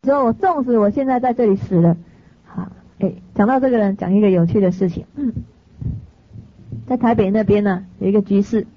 说我纵使我现在在这里死了，好，讲到这个人，讲一个有趣的事情。在台北那边呢，有一个居士，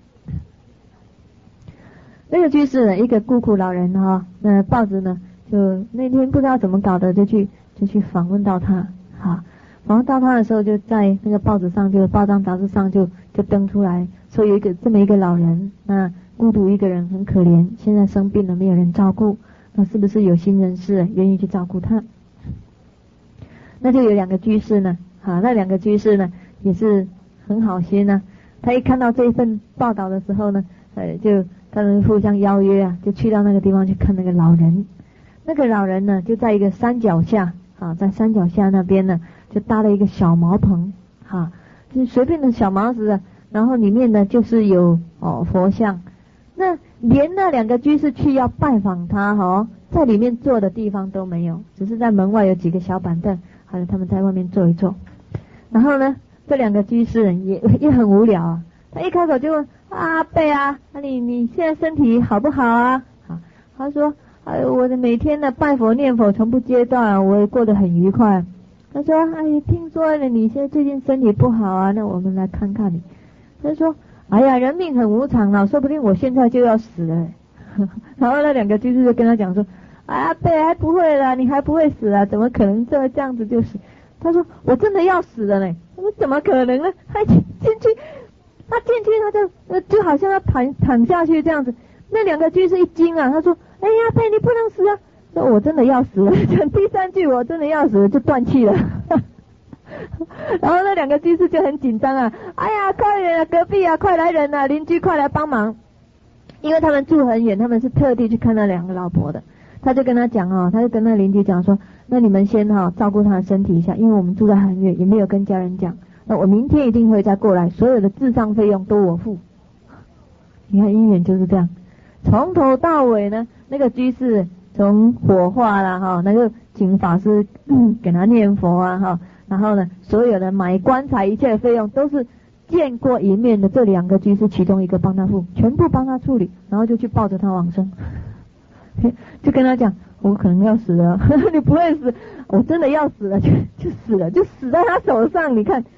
那个居士呢，一个孤苦老人哈，那报纸呢，就那天不知道怎么搞的，就去访问到他，好，访问到他的时候，就在那个报纸上，就报章杂志上就登出来，说有这么一个老人，那孤独一个人，很可怜，现在生病了，没有人照顾，那是不是有心人士愿意去照顾他？那就有2个居士呢，好，那2个居士呢也是很好心呢，他一看到这一份报道的时候呢，就他们互相邀约啊，就去到那个地方去看那个老人。那个老人呢，就在一个山脚下，在山脚下那边呢，就搭了一个小茅棚，就是随便的小茅子，然后里面呢就是有佛像。那连那2个居士去要拜访他在里面坐的地方都没有，只是在门外有几个小板凳，还有他们在外面坐一坐。然后呢，这2个居士人也很无聊啊，他一开口就问阿伯啊，你现在身体好不好啊？他说我的每天的拜佛念佛从不间断，我也过得很愉快。他说听说你现在最近身体不好啊，那我们来看看你。他说人命很无常啊，说不定我现在就要死了。然后那2个居士就跟他讲说阿伯还不会啦，你还不会死啊，怎么可能这样子就死？他说我真的要死了呢。我说怎么可能呢？他进去他就好像要躺下去这样子。那2个居士一惊啊，他说阿伯你不能死啊。说我真的要死了，讲第3句我真的要死了就断气了。然后那2个居士就很紧张啊，快点啊，隔壁啊，快来人啊，邻居快来帮忙。因为他们住很远，他们是特地去看那2个老婆的。他就跟他讲他就跟那邻居讲说，那你们先照顾他的身体一下，因为我们住得很远，也没有跟家人讲，那我明天一定会再过来，所有的治丧费用都我付。你看姻缘就是这样，从头到尾呢，那个居士从火化啦那个请法师给他念佛啊然后呢，所有的买棺材一切的费用都是见过一面的这2个居士其中一个帮他付，全部帮他处理，然后就去抱着他往生。就跟他讲我可能要死了。你不会死，我真的要死了，就死了，就死在他手上。你看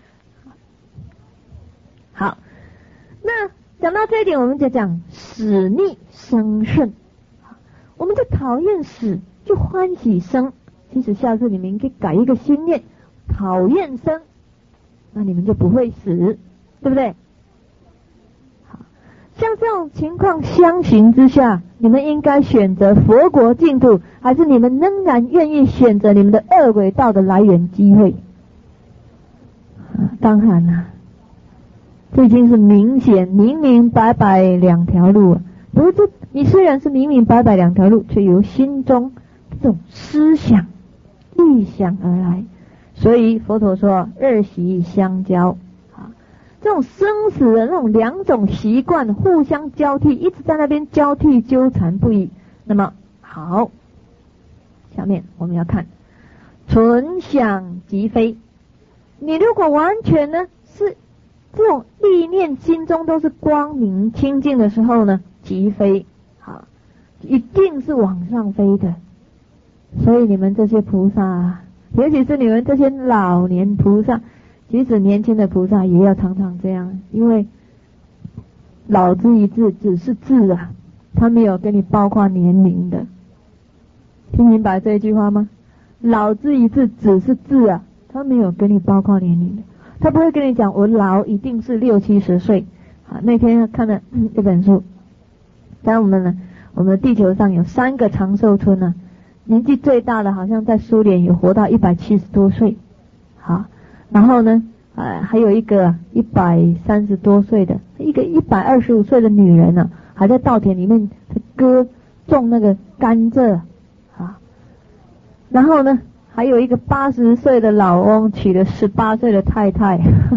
好，那讲到这一点，我们就讲死逆生胜。我们就讨厌死，就欢喜生。其实下次你们可以改一个心念，讨厌生，那你们就不会死，对不对？好，像这种情况相形之下，你们应该选择佛国净土，还是你们仍然愿意选择你们的恶鬼道的来源机会？当然啦，这已经是明明白白2条路了。不过你虽然是明明白白2条路，却由心中这种思想臆想而来，所以佛陀说2习相交。这种生死的那种2种习惯互相交替，一直在那边交替纠缠不已。那么好，下面我们要看存想即非。你如果完全呢是这种意念心中都是光明清净的时候呢，即非，一定是往上飞的。所以你们这些菩萨，尤其是你们这些老年菩萨，即使年轻的菩萨也要常常这样，因为老之一字只是字啊，他没有跟你包括年龄的。听明白这一句话吗？老之一字只是字啊，他没有跟你包括年龄的。他不会跟你讲我老一定是60、70岁。那天看了一本书，在我们的地球上有3个长寿村呢，年纪最大的好像在苏联有活到170多岁。好，然后呢还有一个130多岁的，一个125岁的女人呢，还在稻田里面种那个甘蔗。好，然后呢还有一个80岁的老翁娶了18岁的太太。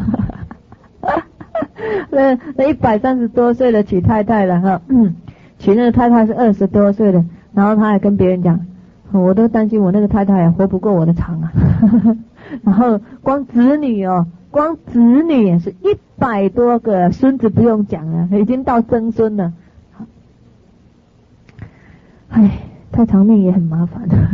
那130多岁的娶太太了娶那个太太是20多岁的，然后他还跟别人讲，我都担心我那个太太活不过我的场啊。然后光子女也是100多个，孙子不用讲了，已经到曾孙了。太长命也很麻烦。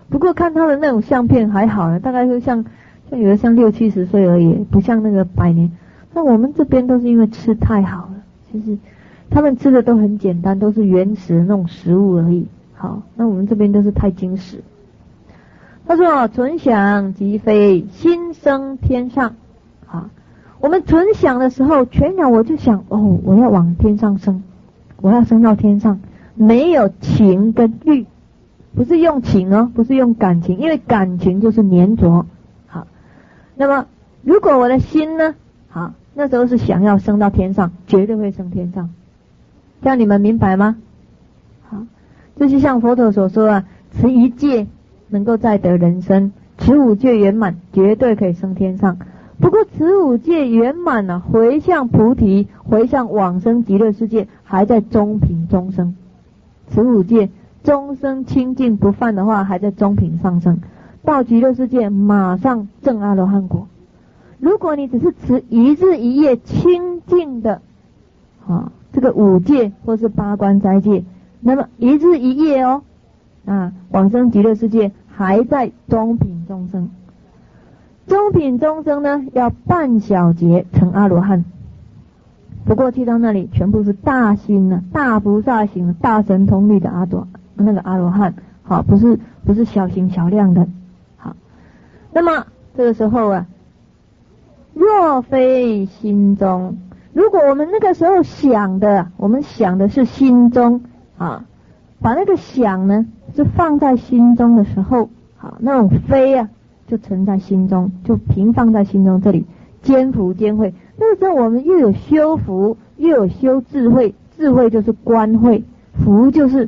不过看他的那种相片还好了，大概就像有的像60-70岁而已，不像那个100年。那我们这边都是因为吃太好了，就是他们吃的都很简单，都是原始的那种食物而已。好，那我们这边都是太精实。他说存想即飞，心升天上。好，我们存想的时候，全然我就想我要往天上升，我要升到天上，没有情跟欲，不是用情哦，不是用感情，因为感情就是粘着。好，那么如果我的心呢，好，那时候是想要升到天上，绝对会升天上。这样你们明白吗？好，这就像佛陀所说啊，持一戒能够再得人生，持5戒圆满，绝对可以升天上。不过持5戒圆满呢，回向菩提，回向往生极乐世界，还在中品中生。持5戒终生清净不犯的话，还在中品上升，到极乐世界马上证阿罗汉果。如果你只是持一日一夜清净的这个5戒或是8关斋戒，那么一日一夜往生极乐世界还在中品中生。中品中生呢，要半小劫成阿罗汉。不过去到那里全部是大心大菩萨行、大神通力的阿罗汉，好，不是小型小量的。好，那么这个时候若非心中，如果我们那个时候我们想的是心中把那个想呢是放在心中的时候，好，那种非就存在心中，就平放在心中这里，兼福兼慧。那个时候我们又有修福，又有修智慧，智慧就是观慧，福就是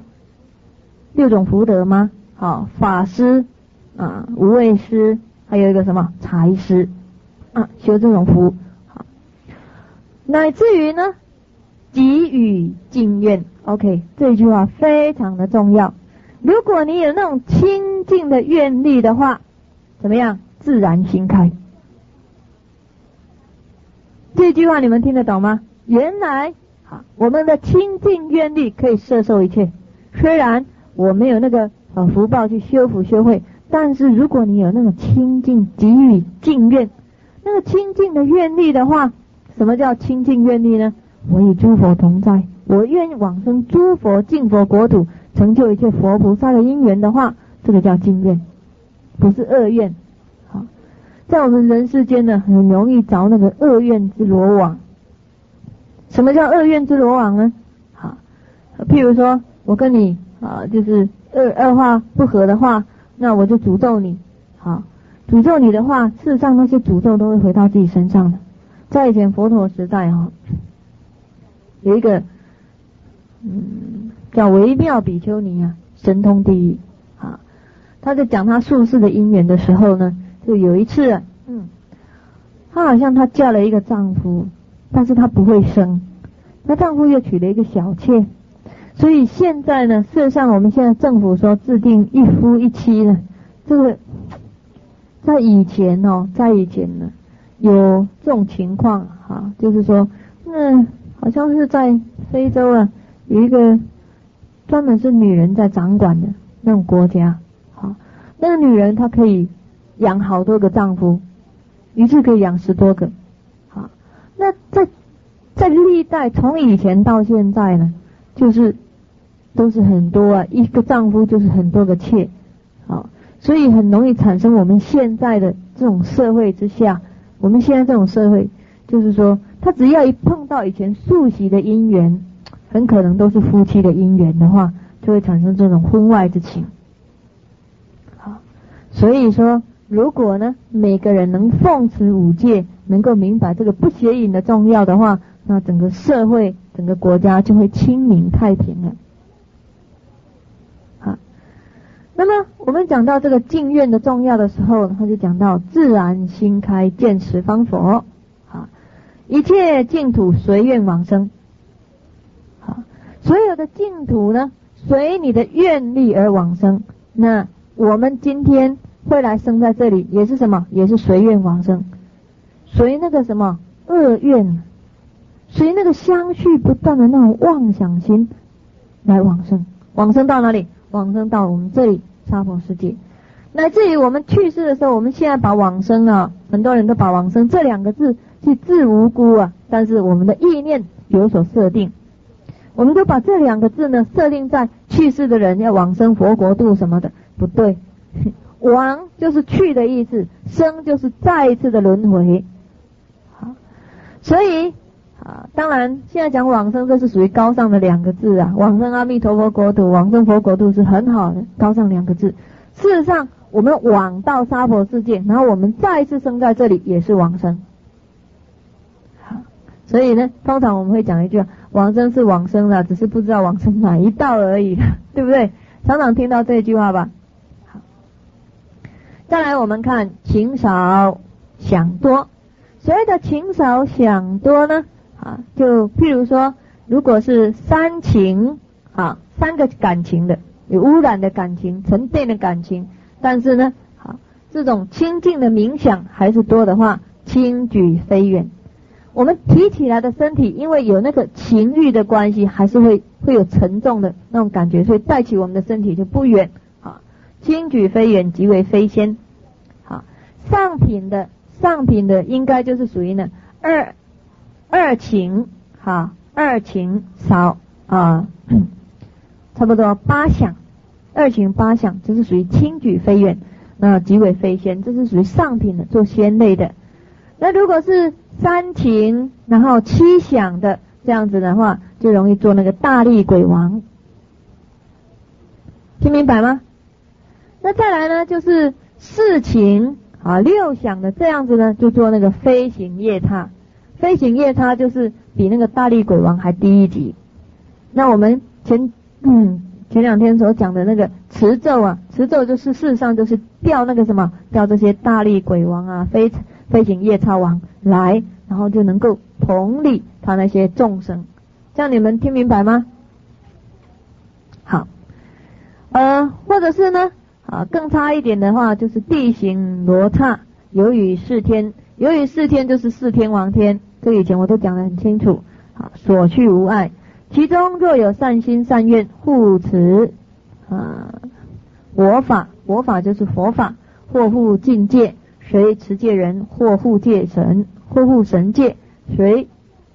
6种福德吗？好，法师无畏师，还有一个什么财师修这种福。好，乃至于呢给予净愿。 OK， 这句话非常的重要。如果你有那种清净的愿力的话，怎么样？自然心开。这句话你们听得懂吗？原来我们的清净愿力可以摄受一切。虽然我没有那个福报去修福修慧，但是如果你有那个清净给予净愿，那个清净的愿力的话，什么叫清净愿力呢？我与诸佛同在，我愿往生诸佛净佛国土，成就一切佛菩萨的因缘的话，这个叫净愿，不是恶愿。好，在我们人世间呢，很容易着那个恶愿之罗网。什么叫恶愿之罗网呢？好，譬如说我跟你就是二话不合的话，那我就诅咒你。好，诅咒你的话，事实上那些诅咒都会回到自己身上的。在以前佛陀时代有一个叫微妙比丘尼神通第一。他在讲他宿世的因缘的时候呢，就有一次他好像他嫁了一个丈夫，但是他不会生，那丈夫又娶了一个小妾，所以现在呢，事实上我们现在政府说制定一夫一妻呢，这个在以前呢有这种情况就是说好像是在非洲有一个专门是女人在掌管的那种国家。好，那个女人她可以养好多个丈夫，一次可以养10多个。好，那在历代从以前到现在呢，就是都是很多一个丈夫就是很多个妾。好，所以很容易产生我们现在的这种社会之下，我们现在这种社会就是说，他只要一碰到以前宿习的姻缘，很可能都是夫妻的姻缘的话，就会产生这种婚外之情。好，所以说如果呢每个人能奉持5戒，能够明白这个不邪淫的重要的话，那整个社会整个国家就会清明太平了。好，那么我们讲到这个净愿的重要的时候，他就讲到自然心开见十方佛。好，一切净土随愿往生。好，所有的净土呢随你的愿力而往生。那我们今天会来生在这里，也是什么？也是随愿往生，随那个什么恶愿，随那个相续不断的那种妄想心来往生。往生到哪里？往生到我们这里娑婆世界。 乃至于我们去世的时候，我们现在把往生啊，很多人都把往生这两个字去治无辜啊，但是我们的意念有所设定，我们就把这两个字呢设定在去世的人要往生佛国度什么的，不对。往就是去的意思，生就是再一次的轮回。好，所以当然现在讲往生，这是属于高尚的两个字啊，往生阿弥陀佛国土，往生佛国度是很好的高尚两个字。事实上我们往到娑婆世界，然后我们再一次生在这里也是往生。好，所以呢通常我们会讲一句往生是往生了，只是不知道往生哪一道而已，对不对？常常听到这句话吧。好，再来我们看情少想多。所谓的情少想多呢，就譬如说，如果是三情三个感情的，有污染的感情，沉淀的感情，但是呢这种清净的冥想还是多的话，轻举非远。我们提起来的身体因为有那个情欲的关系，还是会有沉重的那种感觉，所以带起我们的身体就不远。轻举非远，即为非仙。上品的应该就是属于呢二情二情少差不多八想，二情八想，这是属于轻举非远，那即为非仙，这是属于上品的，做仙类的。那如果是三情然后七想的这样子的话，就容易做那个大力鬼王，听明白吗？那再来呢就是四情六想的这样子呢，就做那个飞行夜叉。飞行夜叉就是比那个大力鬼王还低一级。那我们前两天所讲的那个持咒持咒就是事实上就是调那个什么，调这些大力鬼王飞行夜叉王来，然后就能够同理他那些众生。这样你们听明白吗？好，或者是呢更差一点的话，就是地行罗刹，有与四天。有与四天就是四天王天，这个以前我都讲得很清楚。所去无碍，其中若有善心善愿护持佛法就是佛法，或护境界，随持戒人，或护戒神，或护神界，随。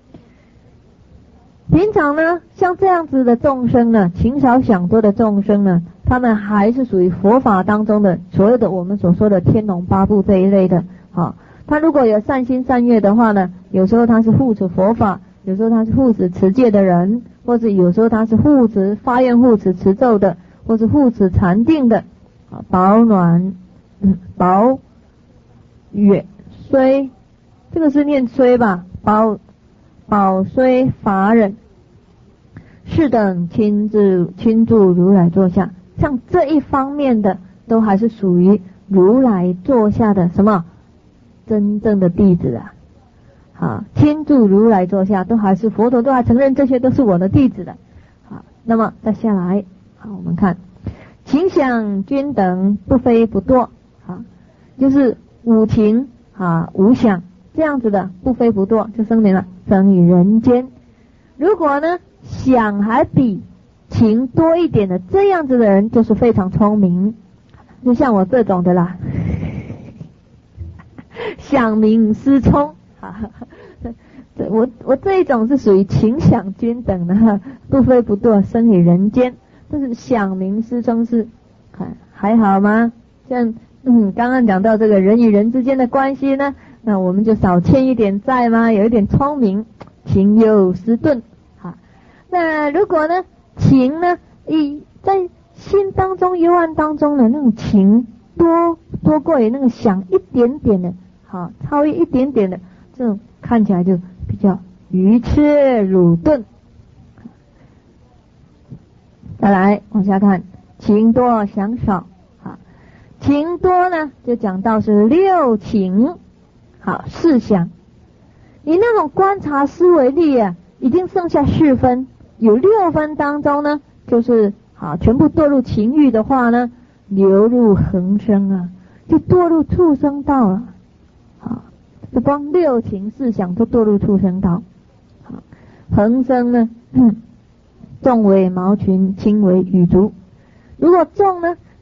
平常呢像这样子的众生呢，情少想多的众生呢，他们还是属于佛法当中的所谓的我们所说的天龙八部这一类的。他如果有善心善愿的话呢，有时候他是护持佛法，有时候他是护持持戒的人，或者有时候他是护持发愿护持持咒的，或是护持禅定的。保暖保远虽，这个是念虽吧，保虽法忍，是等亲助如来座下。像这一方面的都还是属于如来座下的什么真正的弟子亲助如来座下，都还是佛陀都还承认这些都是我的弟子的。那么再下来我们看情想均等，不非不堕就是五情五想这样子的，不非不堕，就声明了生于人间。如果呢想还比情多一点的这样子的人，就是非常聪明，就像我这种的啦想明思聪我这一种是属于情想均等的，不非不堕，生于人间。但是想明思聪是还好吗？像刚刚讲到这个人与人之间的关系呢，那我们就少欠一点债吗？有一点聪明，情有失顿。那如果呢情呢在心当中幽暗当中的那种情多过于那个想一点点的超越一点点的，这种看起来就比较愚痴鲁钝。再来往下看情多想少。情多呢就讲到是六情四想。你那种观察思维力已经剩下4分，有6分当中呢就是全部堕入情欲的话呢，流入恒生就堕入畜生道了。就光六情四想都堕入畜生道。恒生呢重为毛群，轻为羽族。如果重呢，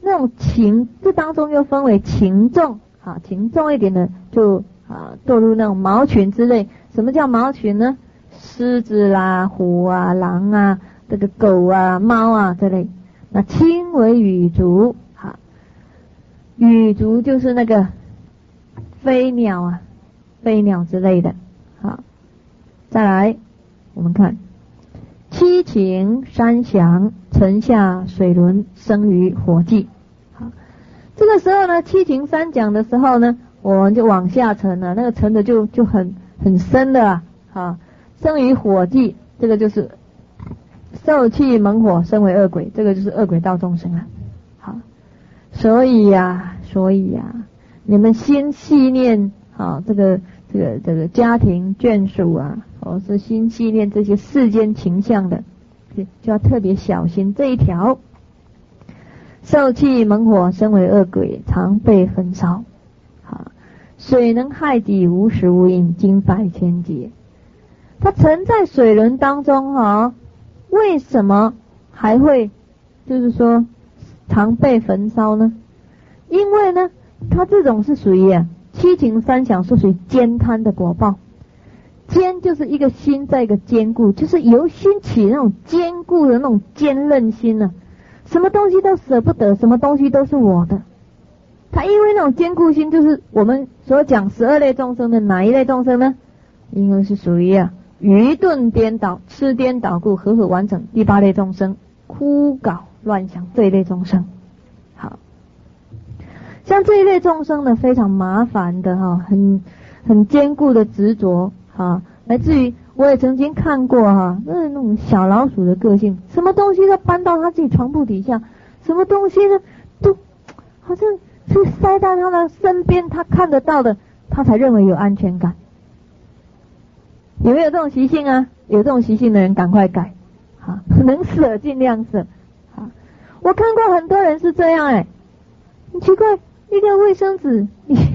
那种情，这当中又分为情重，情重一点的就堕入那种毛群之类。什么叫毛群呢？狮子啦、虎啊、狼啊、这个狗啊、猫啊这类。那轻为羽族，羽族就是那个飞鸟啊、飞鸟之类的。好，再来我们看七情三祥，沉下水轮，生于火际。好，这个时候呢，七情三讲的时候呢，我们就往下沉了，那个沉的就很深的啊。生于火际，这个就是受气猛火，生为恶鬼，这个就是恶鬼道众生了。好，所以呀，你们心系念这个家庭眷属啊，或是心系念这些世间情象的，就要特别小心这一条。受气猛火，生为恶鬼，常被焚烧。好，水能害己，无时无因，经百千劫。它沉在水轮当中为什么还会就是说常被焚烧呢？因为呢，它这种是属于七情三想，是属于坚贪的果报。坚就是一个心在一个坚固，就是由心起那种坚固的那种坚韧心呢，什么东西都舍不得，什么东西都是我的。它因为那种坚固心，就是我们所讲12类众生的哪一类众生呢？因为是属于愚钝颠倒、痴颠倒故合合完整第8类众生，枯槁乱想这一类众生。好，像这一类众生呢，非常麻烦的很坚固的执着来自于我也曾经看过那种小老鼠的个性，什么东西都搬到他自己床铺底下，什么东西呢都好像是塞到他的身边，他看得到的，他才认为有安全感。有没有这种习性啊？有这种习性的人赶快改，能舍尽量舍。我看过很多人是这样很奇怪，一个卫生纸，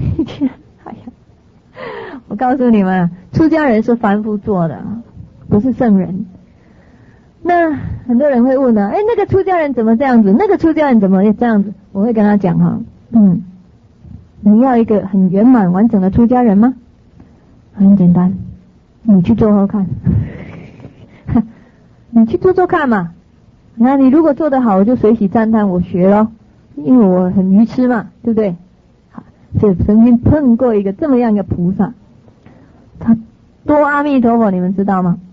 我告诉你们，出家人是凡夫做的，不是圣人。那很多人会问那个出家人怎么这样子？那个出家人怎么这样子？我会跟他讲你要一个很圆满完整的出家人吗？很简单。你去做做看，你去做做看嘛。那你如果做得好，我就随喜赞叹，我学咯，因为我很愚痴嘛，对不对？好，就曾经碰过一个这么样一个菩萨，他多阿弥陀佛，你们知道吗？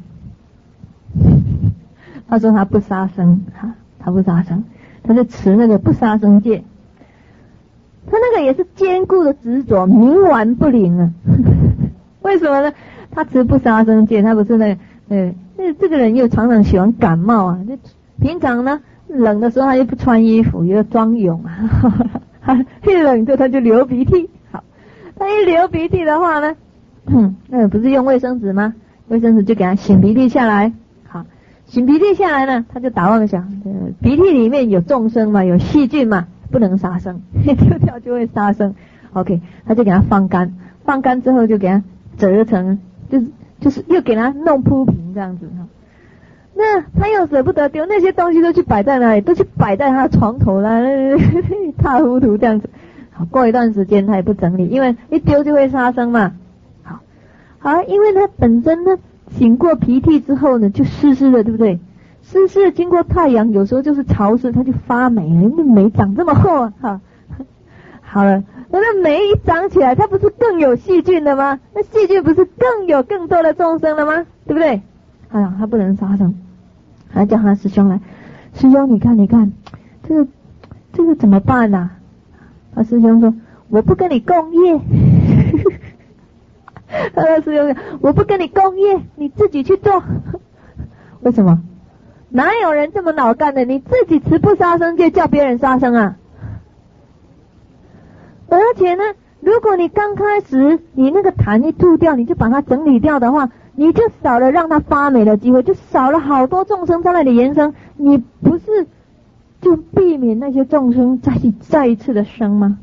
他说他不杀生，他不杀生，他就持那个不杀生戒。他那个也是坚固的执着，冥顽不灵啊。为什么呢？他持不杀生戒，他不是这个人又常常喜欢感冒就平常呢冷的时候他又不穿衣服，又装泳一冷就他就流鼻涕。好，他一流鼻涕的话呢，那不是用卫生纸吗？卫生纸就给他擤鼻涕下来。好，擤鼻涕下来呢，他就打妄想，鼻涕里面有众生嘛，有细菌嘛，不能杀生，丢掉就会杀生。OK， 他就给他放干，放干之后就给他折成，就是又给他弄铺平这样子那他又舍不得丢，那些东西都去摆在哪里？都去摆在他的床头啦，一塌糊涂这样子。好，过一段时间他也不整理，因为一丢就会杀生嘛。好，因为他本身呢擤过鼻涕之后呢就湿湿的，对不对？湿湿的经过太阳，有时候就是潮湿，它就发霉了，因为霉长这么厚好了，那霉一长起来，它不是更有细菌了吗？那细菌不是更多的众生了吗？对不对？他不能杀生，还叫他师兄来，师兄你看，这个怎么办啊？他师兄说，我不跟你共业。他的师兄说，我不跟你共业，你自己去做。为什么？哪有人这么脑干的？你自己持不杀生戒，叫别人杀生啊？而且呢，如果你刚开始你那个痰一吐掉，你就把它整理掉的话，你就少了让它发霉的机会，就少了好多众生在那里延生，你不是就避免那些众生再一次的生吗？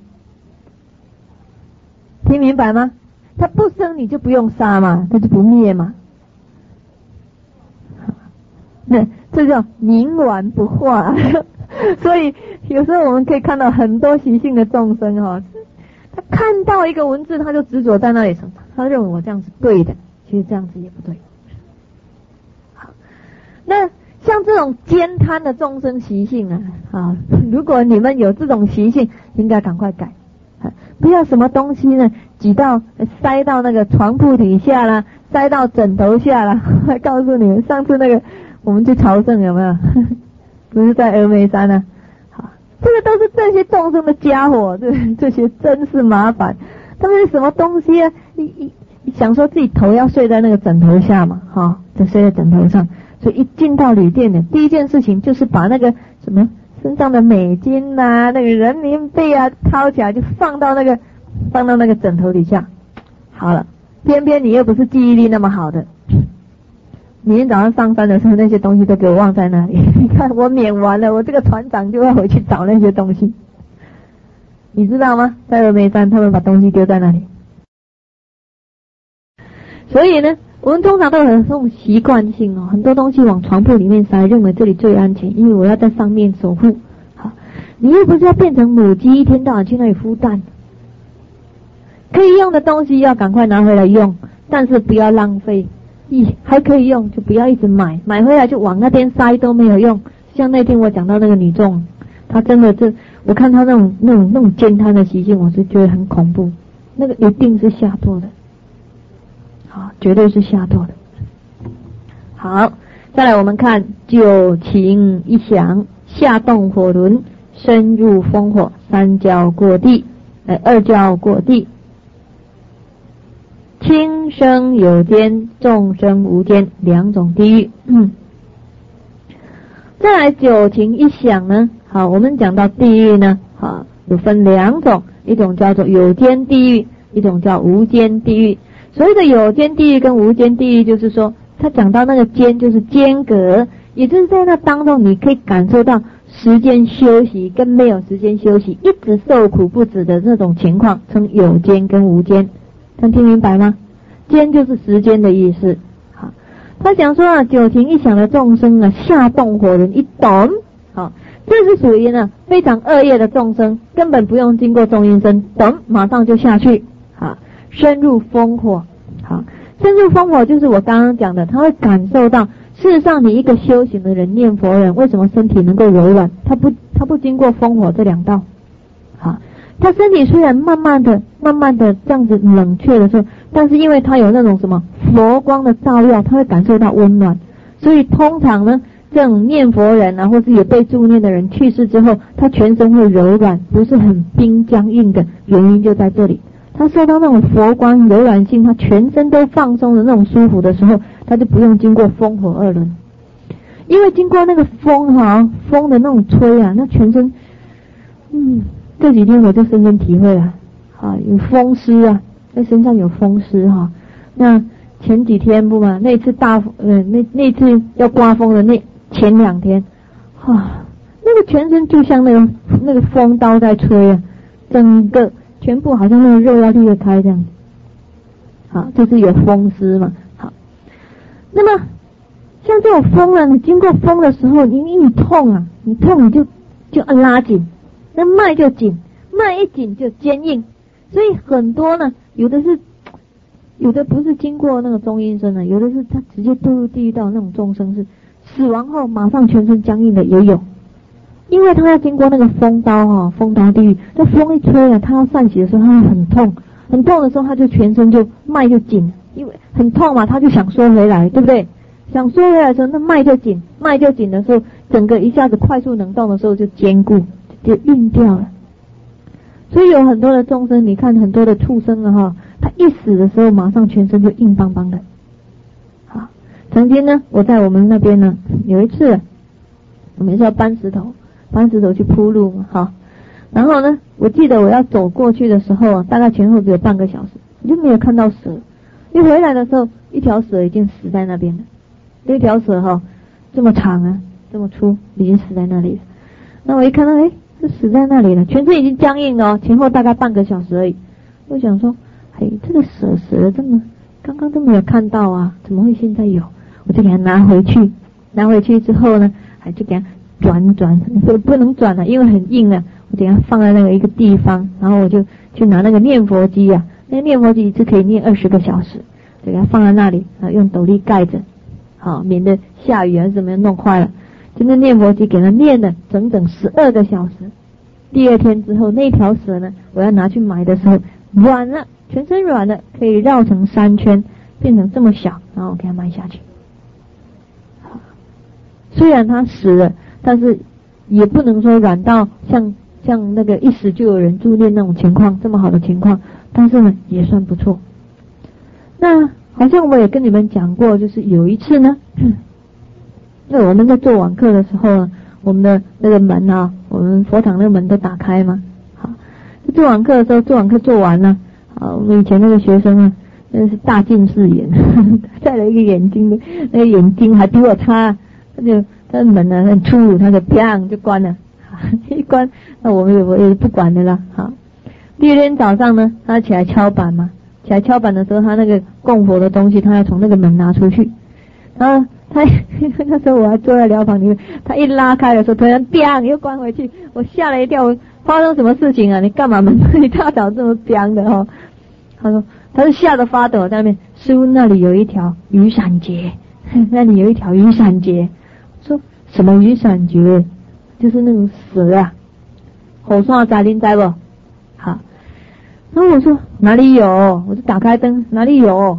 听明白吗？他不生你就不用杀嘛，他就不灭嘛。那这叫冥顽不化。 所以有时候我们可以看到很多习性的众生哈，他看到一个文字他就执着在那里，他认为我这样是对的，其实这样子也不对。好，那像这种兼贪的众生习性啊，如果你们有这种习性，应该赶快改，不要什么东西呢塞到那个床铺底下啦，塞到枕头下啦。我告诉你们，上次那个我们去朝圣有没有？不是在峨眉山啊？好，这个都是这些众生的家伙，这些真是麻烦。他们什么东西啊？想说自己头要睡在那个枕头下嘛，就睡在枕头上。所以一进到旅店的第一件事情就是把那个什么身上的美金啊，那个人民币啊掏起来就放到那个枕头底下。好了，偏偏你又不是记忆力那么好的，明天早上上班的时候那些东西都给我忘在那里。你看我免完了，我这个团长就要回去找那些东西，你知道吗？在峨眉山他们把东西丢在那里。所以呢，我们通常都有这种习惯性很多东西往床铺里面塞，认为这里最安全，因为我要在上面守护。好，你又不是要变成母鸡，一天到晚去那里孵蛋。可以用的东西要赶快拿回来用，但是不要浪费。还可以用就不要一直买回来就往那边塞都没有用。像那天我讲到那个女众，她真的我看她那种奸贪的习性，我是觉得很恐怖。那个一定是下堕的。好，绝对是下堕的。好，再来我们看九情一响，下动火轮，深入烽火，三教过地，二教过地，轻生有间，众生无间，两种地狱。再来九情一响呢，好，我们讲到地狱呢，好，有分两种，一种叫做有间地狱，一种叫无间地狱。所谓的有间地狱跟无间地狱，就是说他讲到那个间就是间隔，也就是在那当中你可以感受到时间休息跟没有时间休息，一直受苦不止的那种情况，称有间跟无间。能听明白吗？间就是时间的意思。好，他讲说九情一响的众生下动火轮一懂，好，这是属于非常恶业的众生，根本不用经过中阴身，懂马上就下去。好，深入烽火。好，深入烽火就是我刚刚讲的，他会感受到，事实上你一个修行的人，念佛人，为什么身体能够柔软？他不经过烽火这两道。好，他身体虽然慢慢的这样子冷却的时候，但是因为他有那种什么佛光的照耀，他会感受到温暖。所以通常呢，这种念佛人或是有被助念的人去世之后，他全身会柔软，不是很冰僵硬的原因就在这里。他受到那种佛光柔软性，他全身都放松的那种舒服的时候，他就不用经过风火二轮。因为经过那个风的那种吹那全身这几天我就深深体会了有风湿在身上有风湿那前几天那次那次要刮风的前2天那个全身就像那个风刀在吹整个全部好像那个肉要裂开这样。好，就是有风湿嘛。好，那么像这种风你经过风的时候，你痛你痛你就拉紧，那脉就紧，脉一紧就坚硬。所以很多有的不是经过那个中阴身有的是他直接堕入地狱道那种众生，是死亡后马上全身僵硬的也有。因为他要经过那个风刀风刀地狱，那风一吹他要散息的时候，他会很痛的时候，他就全身脉就紧，因为很痛嘛，他就想缩回来，对不对？想缩回来的时候，那脉就紧的时候，整个一下子快速能动的时候就坚固，就硬掉了。所以有很多的众生，你看很多的畜生他一死的时候，马上全身就硬邦邦的。好，曾经我在我们那边有一次，我们是要搬石头去铺路嘛，然后我记得我要走过去的时候大概前后只有半个小时，我就没有看到蛇。一回来的时候，一条蛇已经死在那边了。这条蛇这么长这么粗，已经死在那里了。那我一看到是死在那里了，全身已经僵硬了前后大概半个小时而已。我想说这个蛇这么刚刚都没有看到怎么会现在有？我就给它拿回去之后就给它转，不能转了，因为很硬了，我等下放在那个一个地方，然后我就去拿那个念佛机啊，那个念佛机一次可以念20个小时，就给它放在那里啊，用斗笠盖着，好，免得下雨还是怎么样弄坏了。就那念佛机给它念了整整12个小时。第二天之后，那条蛇呢，我要拿去买的时候软了，全身软了，可以绕成3圈，变成这么小，然后我给它埋下去。虽然它死了，但是也不能说软到像那个一死就有人助念那种情况，这么好的情况，但是呢也算不错。那好像我也跟你们讲过，就是有一次呢，那我们在做网课的时候呢，我们的那个门啊，我们佛堂那个门都打开嘛。好，做网课的时候，做网课做完了，好，我们以前那个学生啊，那是大近视眼，戴了一个眼镜的，那个眼睛还比我差。他的门呢很粗鲁，他就砰就关了，一关，那我也不管的啦。好，第二天早上呢，他起来敲板嘛，起来敲板的时候，他那个供佛的东西，他要从那个门拿出去，然后他那时候我还坐在疗房里面，他一拉开的时候，突然砰又关回去，我吓了一跳，我发生什么事情啊？你干嘛门一大早这么砰的哦？他说他是吓得发抖，在那边师父那里有一条雨伞节，那里有一条雨伞节。说什么雨伞节？就是那种蛇啊，火刷在您在不？好，然后我说哪里有？我就打开灯，哪里有？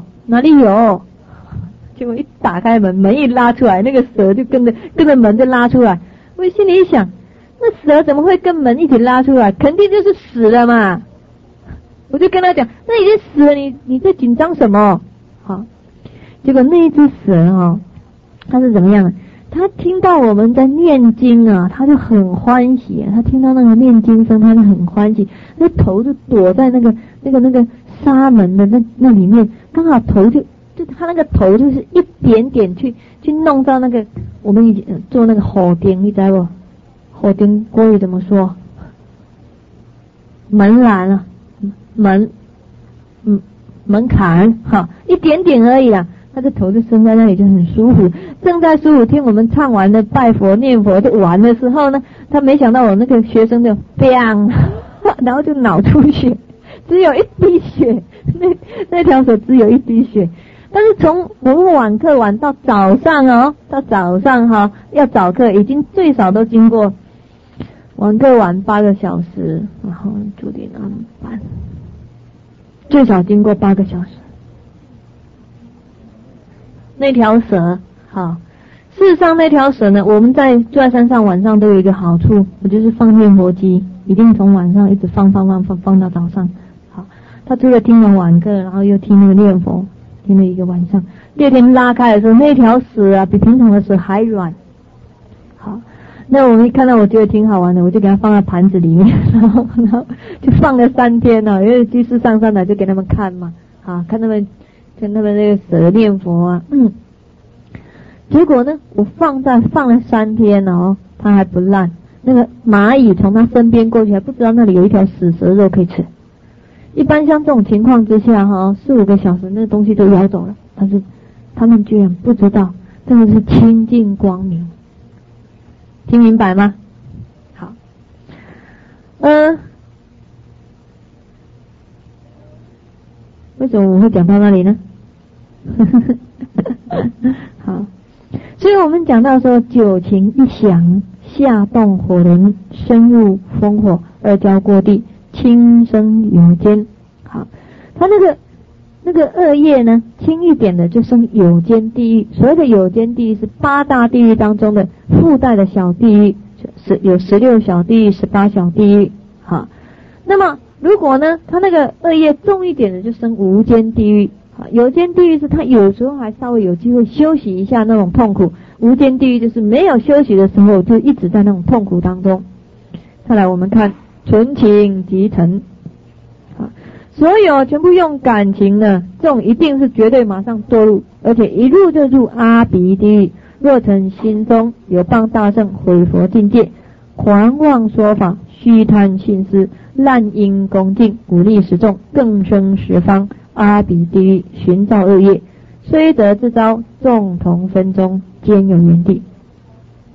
结果一打开门一拉出来，那个蛇就跟着门就拉出来。我心里一想，那蛇怎么会跟门一起拉出来？肯定就是死了嘛。我就跟他讲，那已经死了，你在紧张什么？好，结果那一只蛇哦，它是怎么样的？他听到我们在念经啊，他就很欢喜啊。他听到那个念经声，他就很欢喜。那头就躲在那个纱门的那里面，刚好头就他那个头就是一点点去弄到那个我们以前做那个火钉，你知道不？火钉国语怎么说？门栏啊，门槛，哈，一点点而已啊。他的头就伸在那里，就很舒服。正在舒服听我们唱完的拜佛念佛就完的时候呢，他没想到我那个学生就砰，然后就脑出血，只有一滴血，那条蛇只有一滴血。但是从我们晚课晚到早上哦，到早上哈要早课，已经最少都经过晚课晚8个小时，然后9点半，最少经过8个小时。那条蛇，好，事实上那条蛇呢，我们在住在山上晚上都有一个好处，我就是放念佛机，一定从晚上一直放到早上。好，他除了听完晚课，然后又听那个念佛，听了一个晚上。第二天拉开的时候，那条蛇啊比平常的蛇还软。好，那我们一看到，我觉得挺好玩的，我就给它放在盘子里面，然后就放了3天了，因为居士上山来就给他们看嘛，啊，看他们跟他们那个蛇念佛啊，结果呢，我放了3天了哦，它还不烂。那个蚂蚁从它身边过去，还不知道那里有一条死蛇肉可以吃。一般像这种情况之下哈，4-5个小时那个东西都咬走了，但是他们居然不知道，这个是清净光明。听明白吗？好，为什么我会讲到那里呢？好，所以我们讲到说九情一响，下动火轮，深入烽火，二交过地，轻生有间。好，他那个恶业呢，轻一点的就生有间地狱。所谓的有间地狱是8大地狱当中的附带的小地狱，有16小地狱，18小地狱。好，那么如果呢，他那个恶业重一点的就生无间地狱。有间地狱是他有时候还稍微有机会休息一下那种痛苦，无间地狱就是没有休息的时候就一直在那种痛苦当中。再来我们看纯情即成，所有全部用感情的这种一定是绝对马上堕入，而且一入就入阿鼻地狱。若曾心中有谤大圣毁佛境界，狂妄说法，虚贪心思，滥因恭敬，鼓励十众，更生十方阿鼻地狱，寻造恶业，虽得自招，众同分中，兼有缘地。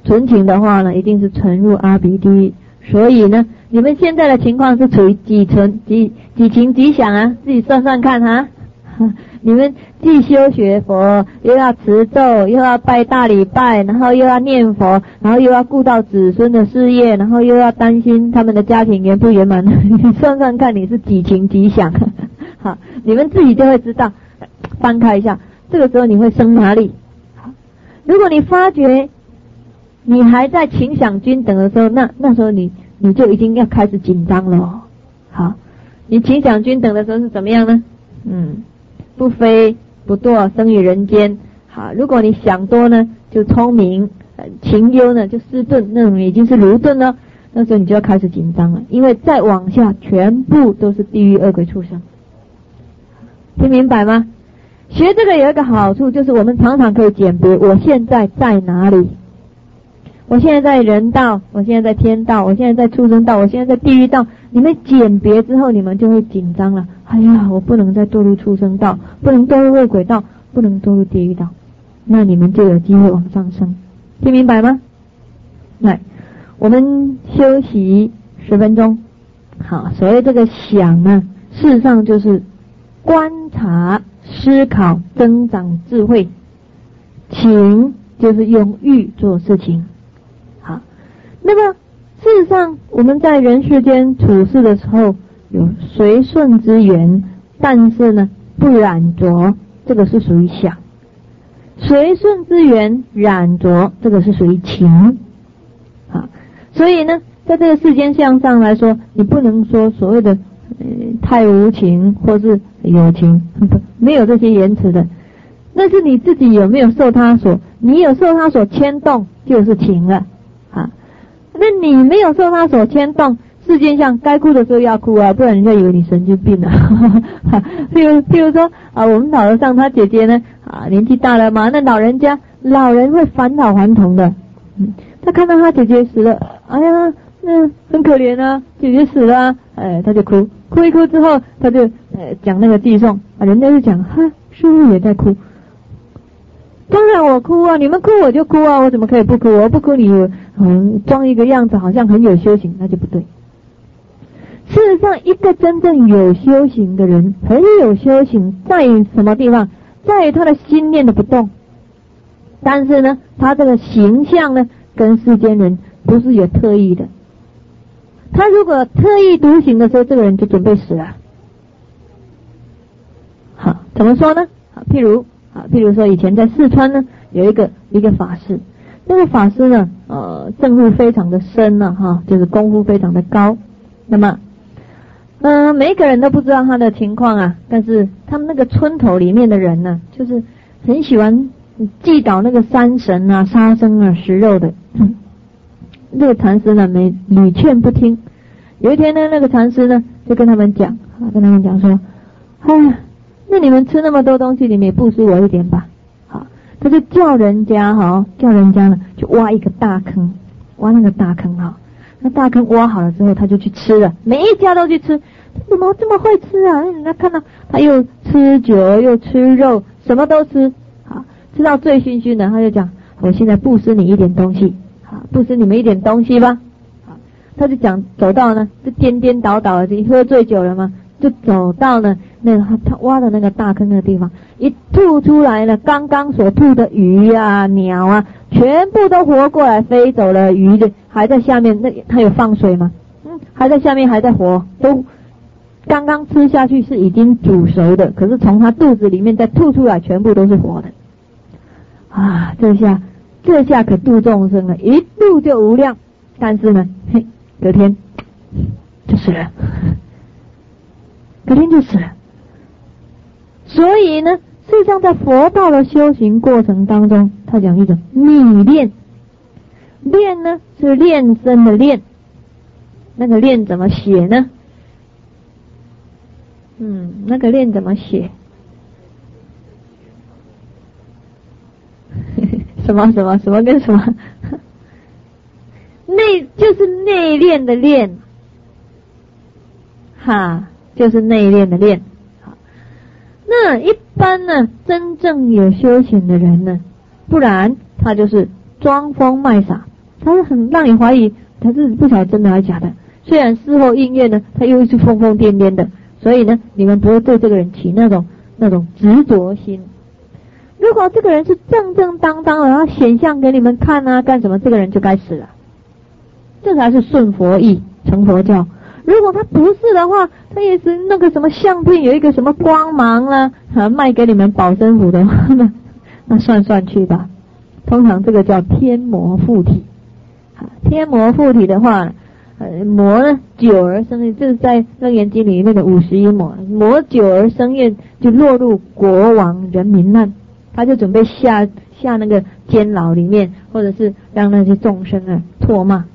纯情的话呢，一定是沉入阿鼻地狱。所以呢，你们现在的情况是处于几情几想啊？自己算算看哈。你们既修学佛，又要持咒，又要拜大礼拜，然后又要念佛，然后又要顾到子孙的事业，然后又要担心他们的家庭圆不圆满。你算算看，你是几情几想？好，你们自己就会知道。翻开一下，这个时候你会生哪里？如果你发觉你还在情想均等的时候，那时候你就已经要开始紧张了哦。好，你情想均等的时候是怎么样呢？不非不堕，生于人间。好，如果你想多呢，就聪明；情忧呢，就失顿，那种已经是愚钝了。那时候你就要开始紧张了，因为再往下全部都是地狱恶鬼畜生。听明白吗？学这个有一个好处，就是我们常常可以鉴别我现在在哪里。我现在在人道，我现在在天道，我现在在畜生道，我现在在地狱道。你们鉴别之后，你们就会紧张了。哎呀，我不能再堕入畜生道，不能堕入恶鬼道，不能堕入地狱道，那你们就有机会往上升。听明白吗？来，我们休息10分钟。好，所谓这个想呢，事实上就是观察、思考、增长智慧。情就是用欲做事情。好，那么事实上我们在人世间处事的时候有随顺之缘，但是呢不染着，这个是属于想。随顺之缘染着，这个是属于情。好，所以呢在这个世间相上来说，你不能说所谓的太无情或是有情，没有这些言辞的。那是你自己有没有受他所，你有受他所牵动就是情了。那你没有受他所牵动，世间上该哭的时候要哭啊，不然人家以为你神经病啊。譬如说我们老和尚他姐姐呢年纪大了嘛，那老人会返老还童的。他看到他姐姐死了，哎呀，那很可怜啊，姐姐死了他就哭一哭之后，他就讲那个寄送人家就讲师父也在哭。当然我哭啊，你们哭我就哭啊，我怎么可以不哭？我不哭你装一个样子好像很有修行，那就不对。事实上一个真正有修行的人，很有修行在于什么地方？在于他的心念的不动。但是呢他这个形象呢跟世间人不是有特异的。他如果特异独行的时候，这个人就准备死了。好，怎么说呢？譬如说以前在四川呢有一个法师，那个法师呢证悟非常的深了就是功夫非常的高。那么每一个人都不知道他的情况啊，但是他们那个村头里面的人呢，就是很喜欢祭祷那个山神啊、杀生啊、食肉的。这个禅师呢屡劝不听。有一天呢，那个禅师呢就跟他们讲说，哎呀，那你们吃那么多东西，你们也布施我一点吧。好，他就叫人家呢就挖一个大坑，挖那个大坑那大坑挖好了之后，他就去吃了，每一家都去吃。怎么这么会吃啊？人家看到他又吃酒又吃肉，什么都吃。好，吃到醉醺醺的，他就讲，我现在布施你一点东西，好，布施你们一点东西吧。好，他就讲走到呢就颠颠倒倒的，喝醉酒了嘛，就走到呢那个他挖的那个大坑那个地方，一吐出来了，刚刚所吐的鱼啊鸟啊全部都活过来飞走了，鱼的还在下面，那他有放水吗？还在下面还在活，都刚刚吃下去是已经煮熟的，可是从他肚子里面再吐出来全部都是活的。这下可度众生了，一度就无量。但是呢隔天就死了，所以呢事实上在佛道的修行过程当中，他讲一种逆练。练呢是练身的练，那个练怎么写呢？那个练怎么写？什么跟什么？就是内练的练，就是内练的练。那一般呢，真正有修行的人呢，不然他就是装疯卖傻， 他是很让你怀疑，他是不晓得真的还是假的。虽然事后应验呢，他又是疯疯癫癫的，所以呢，你们不会对这个人起那种执着心。如果这个人是正正当当的，他显象给你们看啊，干什么？这个人就该死了。这才是顺佛意成佛教。如果他不是的话，他也是那个什么相片有一个什么光芒啦，卖给你们保身符的话呢，那算去吧。通常这个叫天魔附体。天魔附体的话，魔呢久而生厌，这是在楞严经里面的51魔。魔久而生厌，就落入国王人民难，他就准备下那个监牢里面，或者是让那些众生唾骂。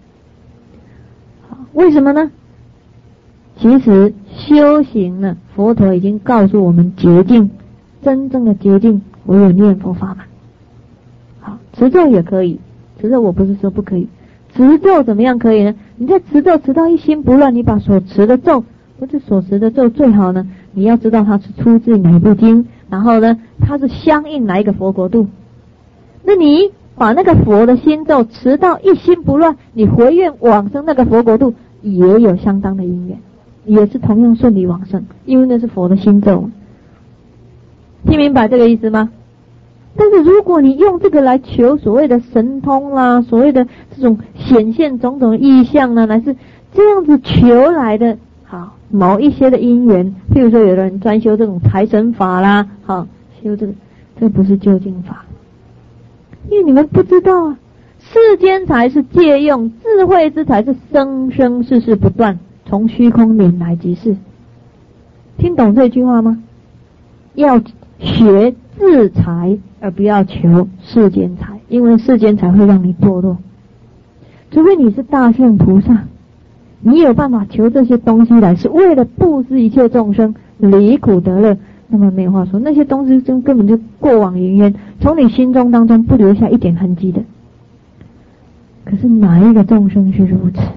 为什么呢？其实修行呢，佛陀已经告诉我们捷径，真正的捷径唯有念佛法门。好，持咒也可以，持咒我不是说不可以，持咒怎么样可以呢？你在持咒持到一心不乱，你把所持的咒，不是所持的咒最好呢，你要知道它是出自哪部经，然后呢，它是相应哪一个佛国度。那你把那个佛的心咒持到一心不乱，你回愿往生那个佛国度，也有相当的因缘，也是同样顺利往生，因为那是佛的心咒。听明白这个意思吗？但是如果你用这个来求所谓的神通啦，所谓的这种显现种种意象呢，乃是这样子求来的，好，某一些的因缘，譬如说有的人专修这种财神法啦，好，修这个不是究竟法。因为你们不知道啊，世间财是借用，智慧之财是生生世世不断，从虚空拈来即是。听懂这句话吗？要学自财，而不要求世间财，因为世间财会让你堕落。除非你是大圣菩萨，你有办法求这些东西来，是为了布施一切众生离苦得乐，那么没有话说，那些东西根本就过往云烟，从你心中当中不留下一点痕迹的。可是哪一个众生是如此？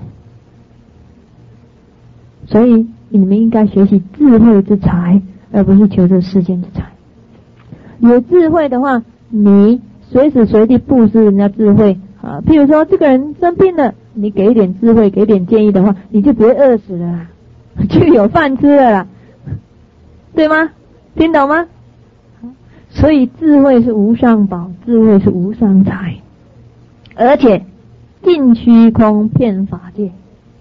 所以你们应该学习智慧之财，而不是求这世间之财。有智慧的话，你随时随地布施人家智慧啊。譬如说这个人生病了，你给一点智慧，给一点建议的话，你就不会饿死了啦，就有饭吃了啦，对吗？听懂吗？所以智慧是无上宝，智慧是无上财，而且尽虚空遍法界，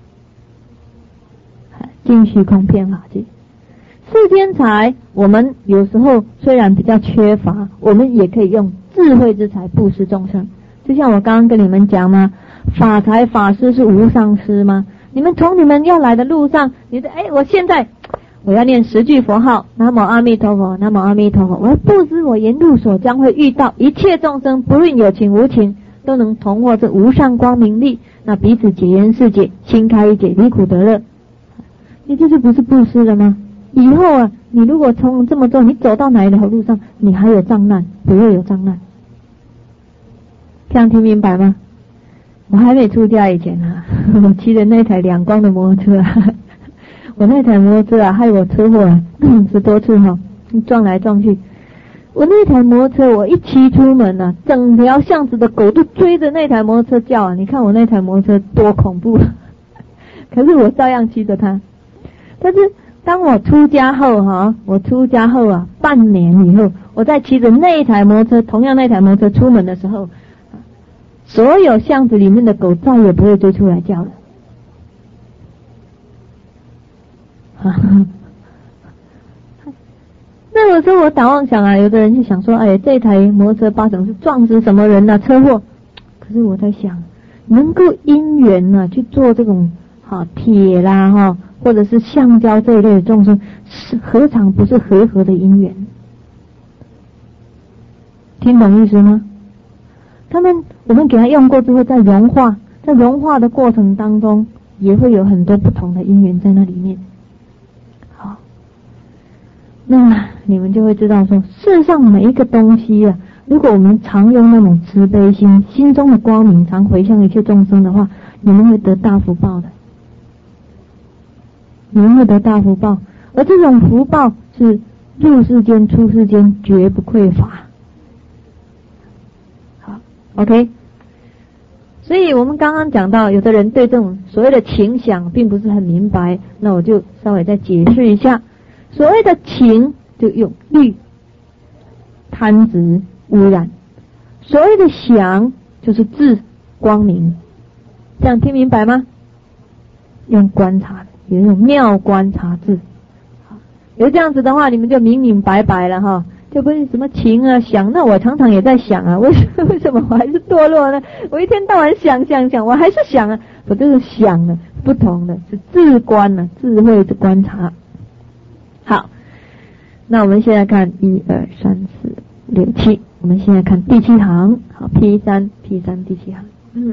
尽虚空遍法界。世间财我们有时候虽然比较缺乏，我们也可以用智慧之财布施众生。就像我刚刚跟你们讲嘛，法财法师是无上师吗？你们从你们要来的路上，你说我现在我要念10句佛号，南无阿弥陀佛，南无阿弥陀佛，我要布施我沿路所将会遇到一切众生，不论有情无情，都能同获这无上光明力，那彼此结缘世界，心开一解，离苦得乐。你这就不是布施了吗？以后啊，你如果从这么做，你走到哪一条路上，你还有障难，不会有障难。这样听明白吗？我还没出家以前啊，我骑的那台两光的摩托车啊，我那台摩托车啊，害我车祸啊，10多次哈，撞来撞去。我那台摩托车，我一骑出门啊，整条巷子的狗都追着那台摩托车叫啊！你看我那台摩托车多恐怖，可是我照样骑着它。但是当我出家后半年以后，我再骑着那台摩托车，同样那台摩托车出门的时候，所有巷子里面的狗再也不会追出来叫了。那有时候我打妄想啊，有的人就想说，这台摩托车八成是撞死什么人啊，车祸。可是我在想，能够因缘啊去做这种铁啦或者是橡胶这一类的众生，是何尝不是和合的因缘？听懂意思吗？我们给他用过之后再融化，在融化的过程当中，也会有很多不同的因缘在那里面。好，那你们就会知道说，事实上每一个东西啊，如果我们常用那种慈悲心，心中的光明常回向一切众生的话，你们会得大福报的。你们会得大福报，而这种福报是入世间出世间绝不匮乏。好 ，OK。 所以我们刚刚讲到，有的人对这种所谓的情想并不是很明白，那我就稍微再解释一下。所谓的情就用虑、贪执、污染；所谓的想就是智、光明。这样听明白吗？用观察的，有一种妙观察智。有这样子的话，你们就明明白白了哈。就不是什么情啊想，那我常常也在想啊，为什么我还是堕落呢？我一天到晚想，我还是想啊，我这个想呢不同的是智观呢，智慧的观察。好，那我们现在看1、2、3、4、6、7，我们现在看第7行，好 P3 第7行。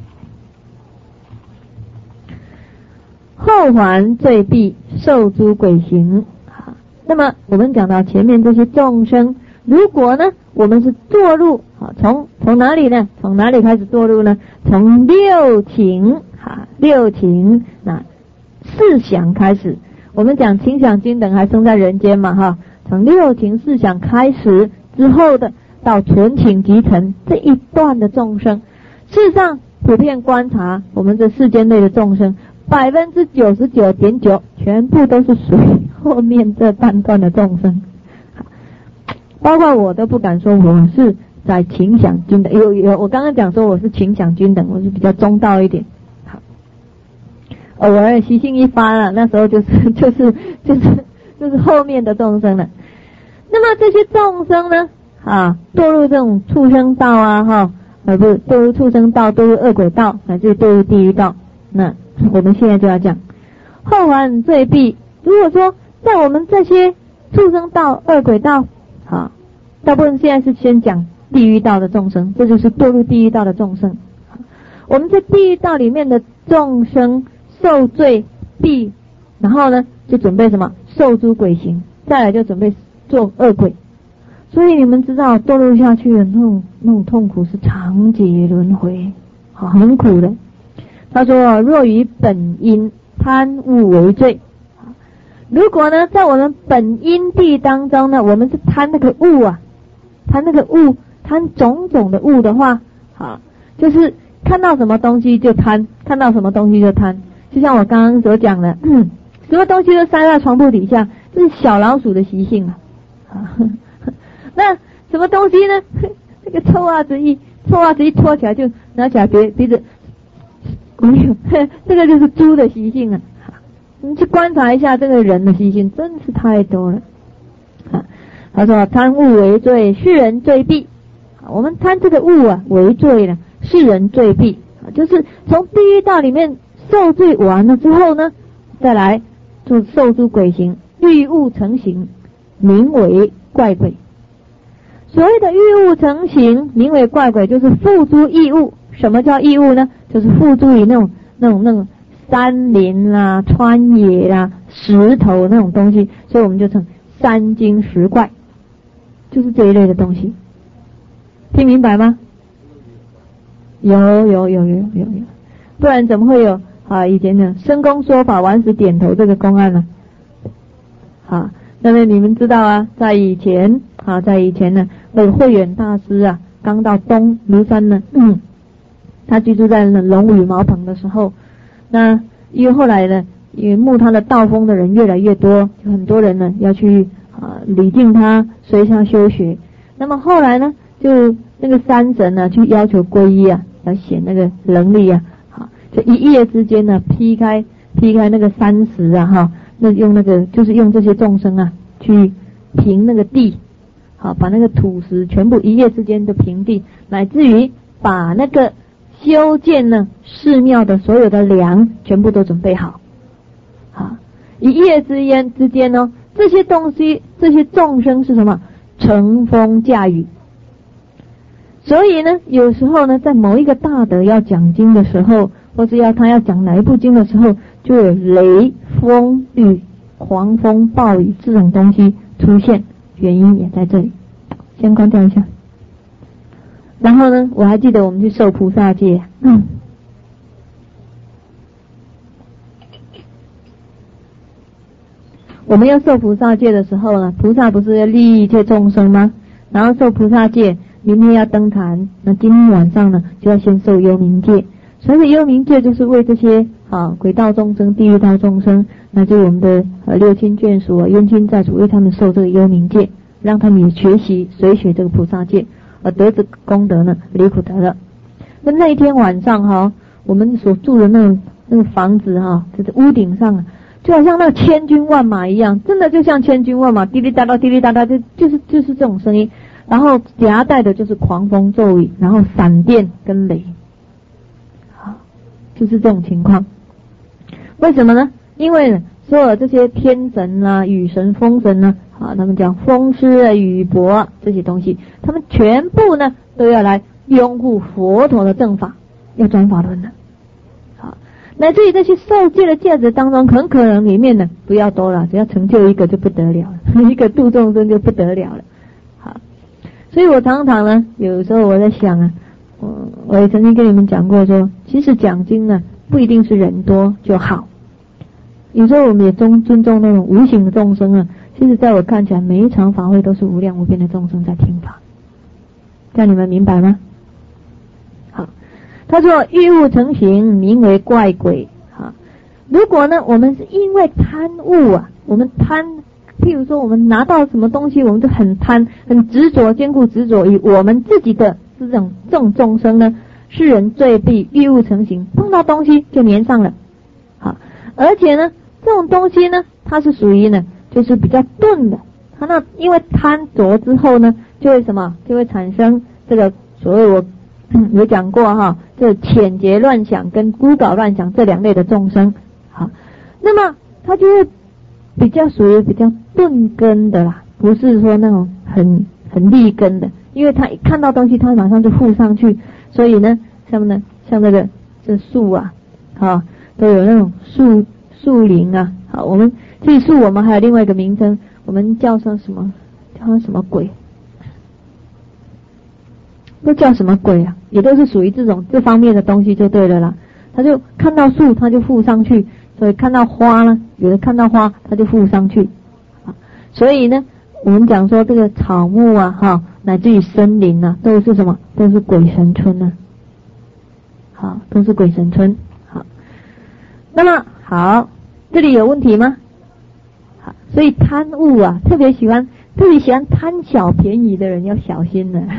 后还罪弊，受诸鬼行。那么我们讲到前面这些众生，如果呢我们是堕入，从哪里呢？从哪里开始堕入呢？从六情那四想开始。我们讲情想均等还生在人间嘛哈，从六情四想开始之后的到纯情集成这一段的众生，事实上普遍观察我们这世间类的众生，99.9%全部都是属于后面这半段的众生，包括我都不敢说我是在情想均等，我刚刚讲说我是情想均等，我是比较中道一点。好，偶尔习性一发了，那时候就是后面的众生了。那么这些众生呢，堕入这种畜生道啊，不是堕入畜生道，堕入恶鬼道，乃至堕入地狱道。那我们现在就要讲后还罪弊。如果说在我们这些畜生道、恶鬼道，大部分现在是先讲地狱道的众生，这就是堕入地狱道的众生。我们在地狱道里面的众生受罪弊，然后呢就准备什么？受诸鬼行，再来就准备做恶鬼。所以你们知道堕入下去的那种痛苦是长劫轮回，很苦的。他说若于本因贪物为罪，如果呢在我们本因地当中呢，我们是贪那个物啊，贪种种的物的话，就是看到什么东西就贪，就像我刚刚所讲的，什么东西都塞在床铺底下，这是小老鼠的习性啊。那什么东西呢？这个臭袜子一脱起来就拿起来鼻子，这个就是猪的习性啊。你去观察一下这个人的习性，真是太多了。他说贪物为罪，世人罪弊。我们贪这个物啊为罪了，世人罪弊，就是从地狱道里面受罪完了之后呢，再来就受诸鬼行，欲物成形，名为怪鬼。所谓的欲物成形，名为怪鬼，就是付诸异物。什么叫异物呢？就是付诸于那种山林啦、川野啦、石头那种东西，所以我们就称山精石怪，就是这一类的东西。听明白吗？有，不然怎么会有以前的申公说法，王子点头这个公案呢？那么你们知道啊，在以前呢，那个慧远大师啊，刚到东庐山呢，他居住在龙羽茅棚的时候，那因为后来呢，因为慕他的道风的人越来越多，就很多人呢要去礼敬他，随他修学。那么后来呢，就那个山神呢，去要求皈依啊，要显那个能力啊，就一夜之间呢，劈开那个山石啊，那用那个就是用这些众生啊，去平那个地，把那个土石全部一夜之间都平地，乃至于把那个修建呢寺庙的所有的梁全部都准备好，一夜之间呢，这些东西这些众生是什么？乘风驾雨。所以呢，有时候呢，在某一个大德要讲经的时候，或是他要讲哪一部经的时候，就有雷、风、雨、狂风、暴雨这种东西出现，原因也在这里。先关掉一下。然后呢，我还记得我们去受菩萨戒，我们要受菩萨戒的时候呢，菩萨不是要利益一切众生吗？然后受菩萨戒， 明天要登坛，那今天晚上呢就要先受幽冥戒。所谓幽冥戒就是为这些鬼道众生、地狱道众生，那就我们的六亲眷属冤亲债主，为他们受这个幽冥戒，让他们也学习随学这个菩萨戒，而得这个功德呢，离苦得乐。那一天晚上我们所住的那个房子就是屋顶上就好像那千军万马一样，真的就像千军万马，滴滴答答滴滴答答，就是这种声音，然后夹带的就是狂风骤雨，然后闪电跟雷，就是这种情况。为什么呢？因为呢所有这些天神啊、雨神、风神啊，他们讲风师雨伯这些东西，他们全部呢都要来拥护佛陀的正法，要转法轮的。乃至于这些受戒的戒指当中，很可能里面呢不要多了，只要成就一个就不得了了，一个度众生就不得了了。所以我常常呢，有时候我在想我也曾经跟你们讲过说，其实讲经呢不一定是人多就好，有时候我们也尊重那种无形的众生其实在我看起来，每一场法会都是无量无边的众生在听法，这样你们明白吗？他说欲物成形，名为怪鬼。如果呢我们是因为贪物我们贪，譬如说我们拿到什么东西，我们就很贪很执着，坚固执着于我们自己的这种众生呢，世人罪必欲物成形，碰到东西就粘上了。而且呢这种东西呢它是属于呢就是比较钝的，它那因为贪着之后呢就会什么，就会产生这个所谓我有讲过这浅劫乱想跟孤搞乱想这两类的众生。那么他就会比较属于比较钝根的啦，不是说那种很利根的，因为他一看到东西他马上就附上去，所以呢像那个这树都有那种树林我们这树我们还有另外一个名称，我们叫上什么鬼，都叫什么鬼也都是属于这方面的东西就对了啦。他就看到树他就附上去，所以看到花呢，有的看到花他就附上去。所以呢我们讲说这个草木乃至于森林都是什么，都是鬼神村都是鬼神村。那么好，这里有问题吗？所以贪物特别喜欢贪小便宜的人要小心了。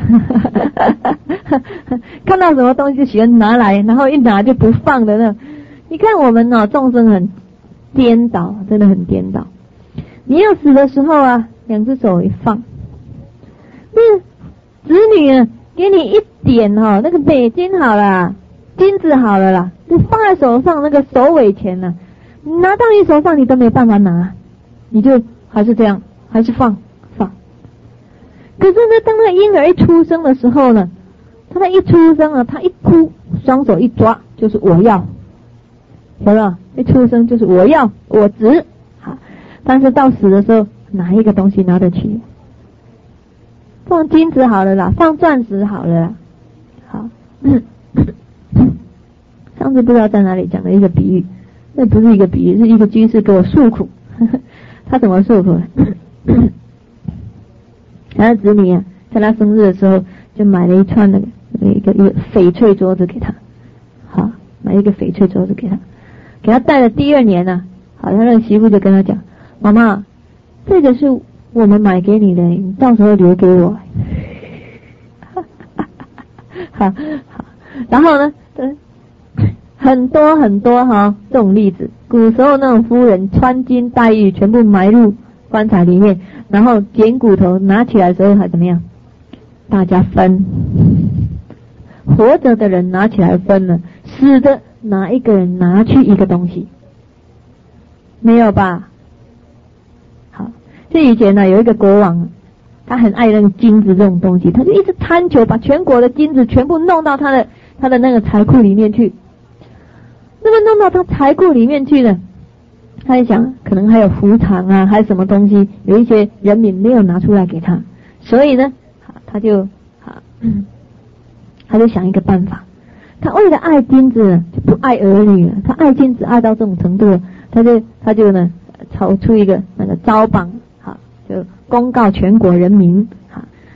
看到什么东西就喜欢拿来，然后一拿就不放的那。你看我们众生很颠倒，真的很颠倒。你要死的时候两只手一放，那子女给你一点那个美金好了，金子好了啦，就放在手上那个首尾钱拿到你手上你都没有办法拿，你就还是这样，还是放。可是呢当那个婴儿一出生的时候呢，他一出生他一哭，双手一抓就是我要，有没有？一出生就是我要，我值。但是到死的时候哪一个东西拿得起？放金子好了啦，放钻石好了啦。上次不知道在哪里讲了一个比喻，那不是一个比喻，是一个居士给我诉苦。他怎么诉苦？他的子女在他生日的时候就买了一串一个翡翠镯子给他，买一个翡翠镯子给他戴了第二年他那个媳妇就跟他讲，妈妈，这个是我们买给你的，你到时候留给我。然后呢很多这种例子，古时候那种夫人穿金戴玉全部埋入棺材里面，然后捡骨头拿起来的时候还怎么样？大家分，活着的人拿起来分了，死的哪一个人拿去一个东西？没有吧？好，这以前有一个国王，他很爱那个金子这种东西，他就一直贪求把全国的金子全部弄到他的那个财库里面去。那么弄到他财库里面去呢，他就想可能还有伏藏还有什么东西，有一些人民没有拿出来给他，所以呢他就想一个办法。他为了爱金子就不爱儿女了，他爱金子爱到这种程度了，他就呢炒出一个那个招榜就公告全国人民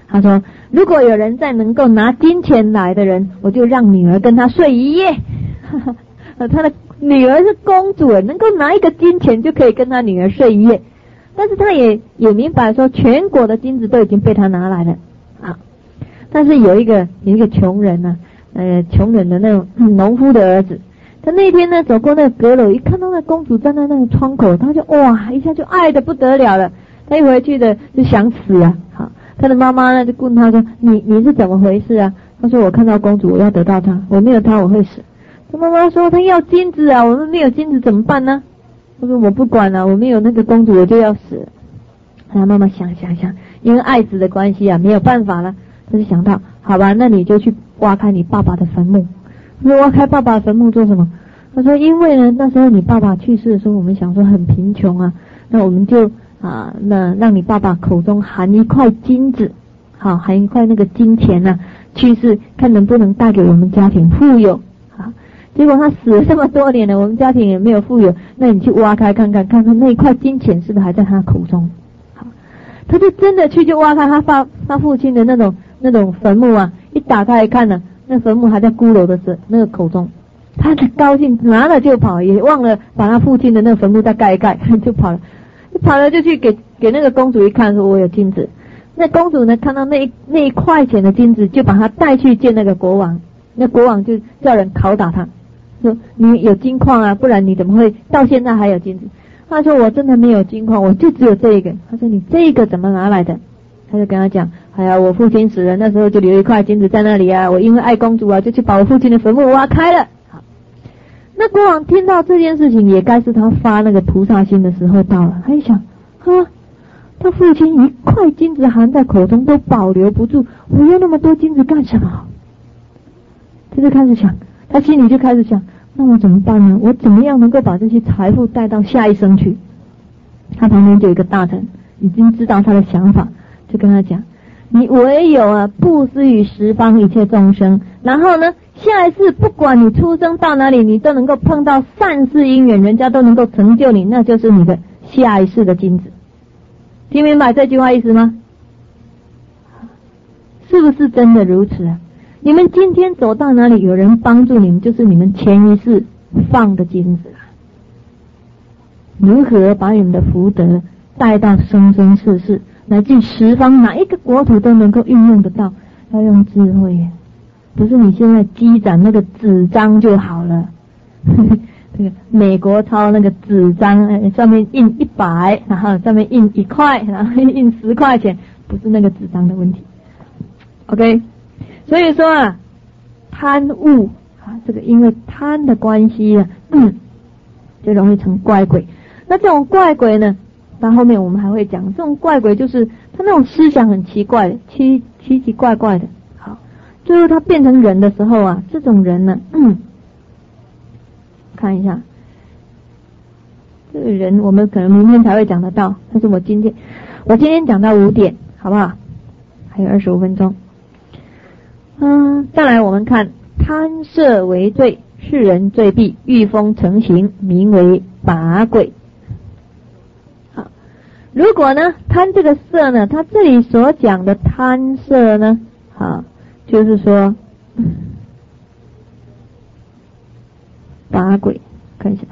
他说，如果有人再能够拿金钱来的人，我就让女儿跟他睡一夜。他的女儿是公主，能够拿一个金钱就可以跟他女儿睡一夜。但是他也明白说，全国的金子都已经被他拿来了啊。但是有一个穷人呢，穷人的那种农夫的儿子，他那天呢走过那个阁楼，一看到那公主站在那个窗口，他就哇一下就爱得不得了了。他一回去的就想死啊。好，他的妈妈呢就问他说，你是怎么回事啊？他说，我看到公主，我要得到她，我没有她我会死。他妈妈说，他要金子啊，我们没有金子怎么办呢？他说，我不管了，我没有那个公主我就要死。他妈妈想，因为爱子的关系啊，没有办法了。他就想到，好吧，那你就去挖开你爸爸的坟墓。他说，挖开爸爸的坟墓做什么？他说，因为呢那时候你爸爸去世的时候，我们想说很贫穷啊，那我们就那让你爸爸口中含一块金子，好，含一块那个金钱啊，去世看能不能带给我们家庭富有。好，结果他死了这么多年了，我们家庭也没有富有，那你去挖开看看那一块金钱是不是还在他口中。好，他就真的去就挖开他父亲的那种坟墓啊，一打开一看呢，那坟墓还在骷髅的那个口中，他很高兴，拿了就跑，也忘了把他父亲的那个坟墓再盖一盖，就跑了就去给那个公主一看，说我有金子。那公主呢看到那一块钱的金子，就把他带去见那个国王。那国王就叫人拷打他，说你有金矿啊，不然你怎么会到现在还有金子？他说我真的没有金矿，我就只有这一个。他说你这个怎么拿来的？他就跟他讲，哎呀，我父亲死了，那时候就留一块金子在那里啊，我因为爱公主啊，就去把我父亲的坟墓挖开了。好，那国王听到这件事情，也该是他发那个菩萨心的时候到了。他一想，他父亲一块金子含在口中都保留不住，我要那么多金子干什么？他就开始想，他心里就开始想，那我怎么办呢？我怎么样能够把这些财富带到下一生去？他旁边就有一个大臣，已经知道他的想法，就跟他讲，你唯有布施于十方一切众生，然后呢，下一世不管你出生到哪里，你都能够碰到善事因缘，人家都能够成就你，那就是你的下一世的金子。听明白这句话意思吗？是不是真的如此啊？你们今天走到哪里，有人帮助你们，就是你们前一世放的金子啊。如何把你们的福德带到生生世世，乃至十方哪一个国土都能够运用得到？要用智慧，不是你现在积攒那个纸张就好了。这个美国抄那个纸张，上面印100，然后上面印1块，然后印10块钱，不是那个纸张的问题。OK， 所以说啊，贪恶啊，这个因为贪的关系啊，就容易成怪鬼。那这种怪鬼呢，到后面我们还会讲，这种怪鬼就是他那种思想很奇怪的，奇奇怪怪的。好，最后他变成人的时候啊，这种人呢，看一下，这个人我们可能明天才会讲得到，但是我今天讲到5点，好不好？还有25分钟。再来我们看贪色为罪，世人罪弊，欲风成形，名为把鬼。好，如果呢贪这个色呢，他这里所讲的贪色呢，好，就是说把鬼，看一下，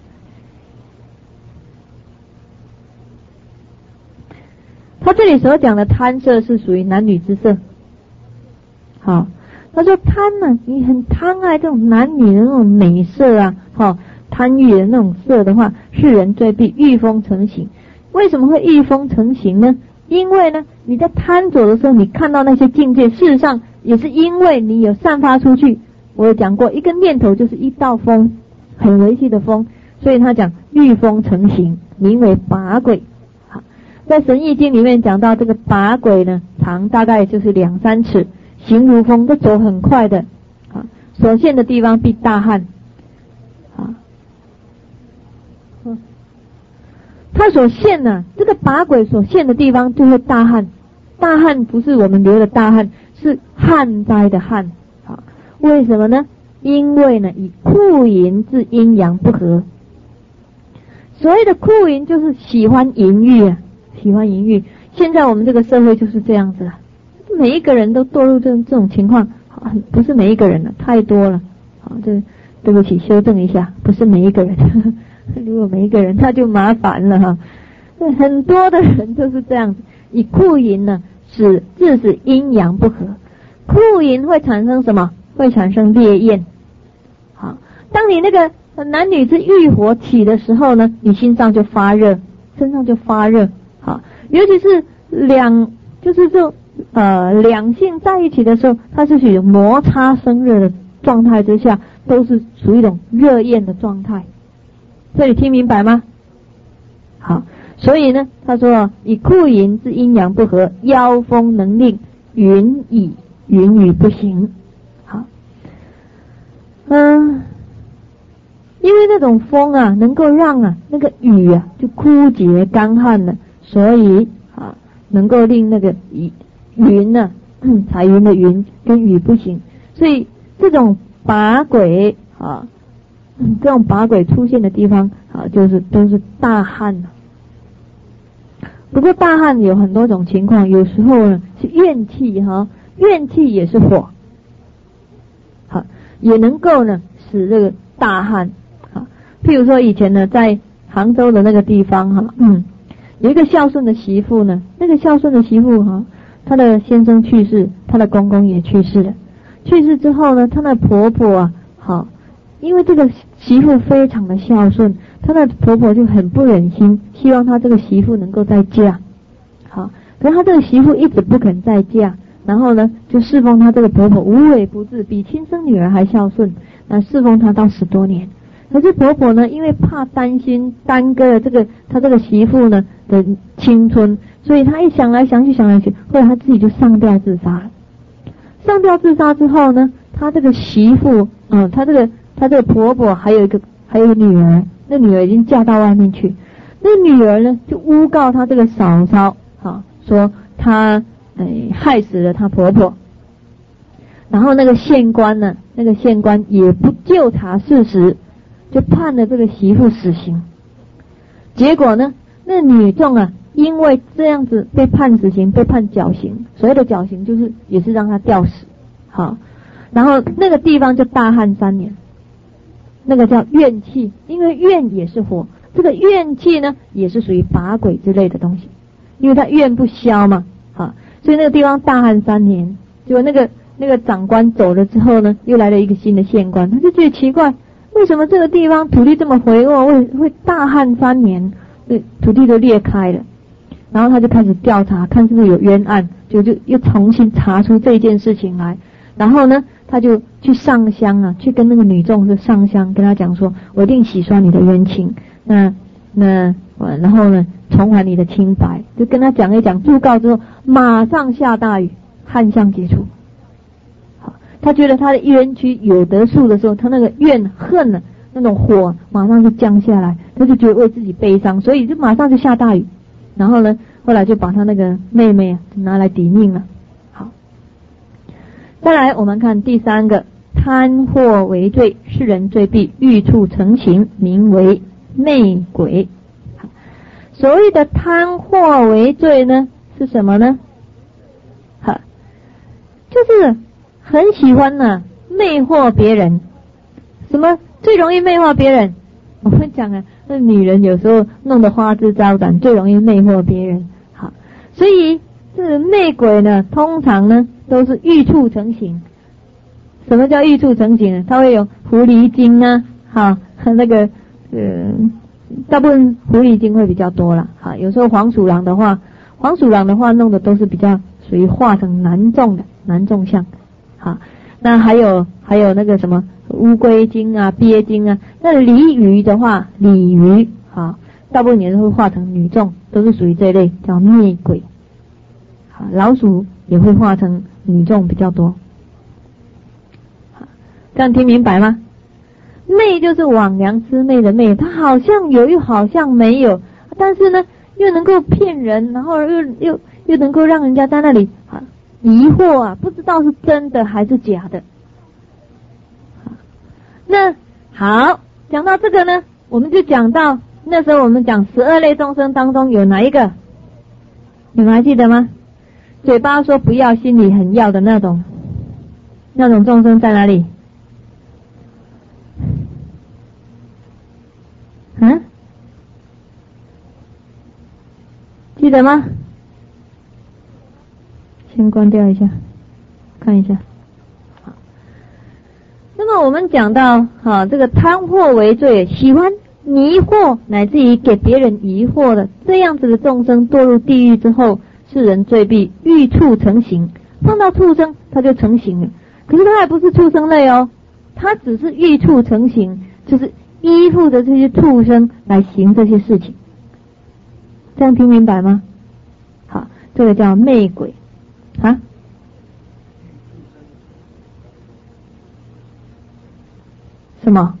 他这里所讲的贪色是属于男女之色。好，他说贪呢，你很贪爱这种男女的那种美色啊，贪欲的那种色的话，世人罪弊，欲风成形。为什么会欲风成形呢？因为呢，你在贪着的时候，你看到那些境界，事实上也是因为你有散发出去。我有讲过，一个念头就是一道风，很微细的风，所以他讲欲风成形，名为把鬼。好，在神异经里面讲到这个把鬼呢，长大概就是2-3尺。行如风，都走很快的，所现的地方必大旱，他所现呢，这个把鬼所现的地方就会大旱。大旱不是我们流的大旱，是旱灾的旱。为什么呢？因为呢，以酷淫之阴阳不合。所谓的酷淫就是喜欢淫欲啊，喜欢淫欲。现在我们这个社会就是这样子啊。 每一个人都堕入这种情况，不是每一个人了，太多了。好，对不起，修正一下，不是每一个人。如果每一个人，那就麻烦了哈。很多的人都是这样子，以酷淫呢，致使阴阳不和。酷淫会产生什么？会产生烈焰。好，当你那个男女之欲火起的时候呢，你心上就发热，身上就发热。好，尤其是两性在一起的时候，它是属于摩擦生热的状态之下，都是属于一种热焰的状态。这里听明白吗？好，所以呢，他说以酷淫之阴阳不和，妖风能令云雨不行。好，因为那种风啊，能够让那个雨啊就枯竭干旱了，所以能够令那个云呢，彩云的云跟雨不行。所以这种把鬼这种把鬼出现的地方就是都是大旱。不过大旱有很多种情况，有时候呢是怨气怨气也是火，好，也能够呢使这个大旱。好，譬如说以前呢在杭州的那个地方有一个孝顺的媳妇呢，那个孝顺的媳妇她的先生去世，她的公公也去世了。去世之后呢，她的婆婆因为这个媳妇非常的孝顺，她的婆婆就很不忍心，希望她这个媳妇能够再嫁。好，可是她这个媳妇一直不肯再嫁，然后呢就侍奉她这个婆婆无微不至，比亲生女儿还孝顺，侍奉她到10多年。可是婆婆呢，因为怕担心耽搁了她这个媳妇呢的青春，所以她一想来想去，后来她自己就上吊自杀了。上吊自杀之后呢，她这个媳妇她这个婆婆还有一个女儿，那女儿已经嫁到外面去。那女儿呢就诬告她这个嫂嫂说她害死了她婆婆。然后那个县官也不究查事实，就判了这个媳妇死刑。结果呢，那女众因为这样子被判死刑，被判绞刑。所谓的绞刑就是也是让她吊死。好，然后那个地方就大旱3年。那个叫怨气，因为怨也是火，这个怨气呢也是属于把鬼之类的东西，因为它怨不消嘛，所以那个地方大旱3年。结果那个长官走了之后呢，又来了一个新的县官，他就觉得奇怪，为什么这个地方土地这么肥沃，会大旱3年，土地都裂开了。然后他就开始调查，看是不是有冤案，就又重新查出这件事情来。然后呢，他就去上香去跟那个女众是上香，跟他讲说，我一定洗刷你的冤情，然后呢重还你的清白，就跟他讲一讲，祝告之后马上下大雨，旱象解除。好，他觉得他的冤屈有得数的时候，他那个怨恨那种火马上就降下来，他就觉得为自己悲伤，所以就马上就下大雨。然后呢，后来就把他那个妹妹拿来抵命了。再来我们看第3个，贪惑为罪，世人罪必欲触成形，名为内鬼。所谓的贪惑为罪呢是什么呢？就是很喜欢魅惑别人。什么最容易魅惑别人？我们讲那女人有时候弄得花枝招展，最容易魅惑别人。好，所以这个内鬼呢，通常呢都是欲触成形。什么叫欲触成形呢？它会有狐狸精那个大部分狐狸精会比较多啦。有时候黄鼠狼的话弄的都是比较属于化成男众相。那还有那个什么乌龟精鳖精那鲤鱼的话，鲤鱼大部分也是会化成女众，都是属于这一类，叫媚鬼。老鼠也会化成女众比较多。这样听明白吗？媚就是枉良吃媚的媚，它好像有又好像没有，但是呢又能够骗人，然后又能够让人家在那里疑惑不知道是真的还是假的。那好，讲到这个呢，我们就讲到那时候我们讲12类众生当中有哪一个？你们还记得吗？ 嘴巴说不要，心里很要的那种众生在哪里？记得吗？先关掉一下，看一下。好，那么我们讲到这个贪惑为罪，喜欢迷惑乃至于给别人疑惑的这样子的众生堕入地狱之后，世人罪必欲畜成形，放到畜生他就成形了。可是他还不是畜生类哦，他只是欲畜成形，就是依附着这些畜生来行这些事情。这样听明白吗？好，这个叫魅鬼啊。什么？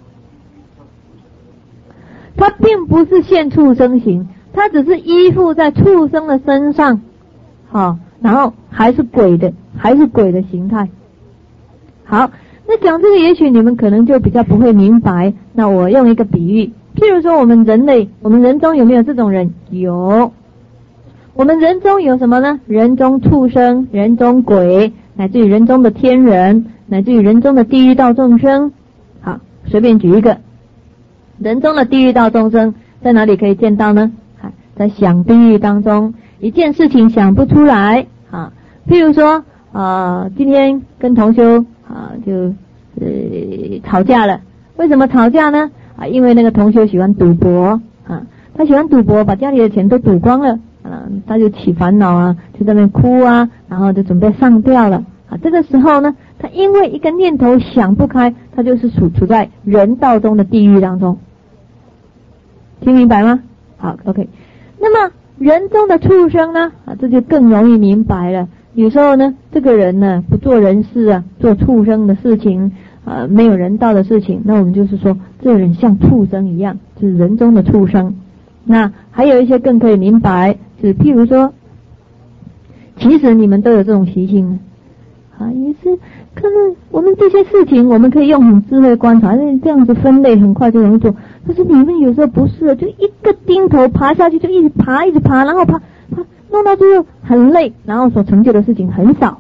他并不是现畜生形，他只是依附在畜生的身上，然后还是鬼的形态。好，那讲这个也许你们可能就比较不会明白，那我用一个比喻，譬如说我们人中有没有这种人？有。我们人中有什么呢？人中畜生，人中鬼，乃至于人中的天人，乃至于人中的地狱道众生。好，随便举一个人中的地狱道众生，在哪里可以见到呢？在想地狱当中，一件事情想不出来譬如说今天跟同修就吵架了。为什么吵架呢？因为那个同修喜欢赌博他喜欢赌博，把家里的钱都赌光了他就起烦恼就在那边哭然后就准备上吊了这个时候呢，他因为一个念头想不开，他就是处在人道中的地狱当中。听明白吗？好 ，OK。那么人中的畜生呢这就更容易明白了。有时候呢，这个人呢不做人事做畜生的事情没有人道的事情，那我们就是说这个人像畜生一样，就是人中的畜生。那还有一些更可以明白，就是譬如说，其实你们都有这种习性也是可能我们这些事情我们可以用很智慧观察，这样子分类很快就容易做。可是你们有时候不是就一个钉头爬下去就一直爬，然后爬弄到最后很累，然后所成就的事情很少。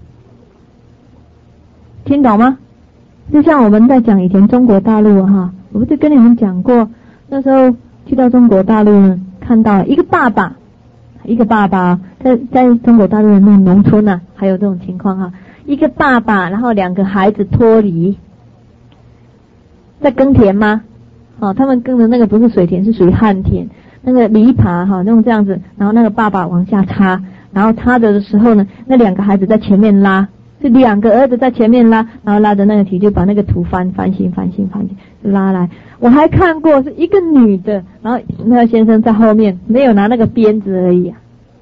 听懂吗？就像我们在讲以前中国大陆我不是跟你们讲过，那时候去到中国大陆呢，看到一个爸爸在中国大陆的那种农村还有这种情况一个爸爸然后两个孩子脱离在耕田吗？他们耕的那个不是水田，是属于旱田，那个犁耙弄这样子，然后那个爸爸往下插，然后插着的时候呢，那两个孩子在前面拉，是两个儿子在前面拉，然后拉着那个蹄就把那个土翻新拉来。我还看过是一个女的，然后那个先生在后面没有拿那个鞭子而已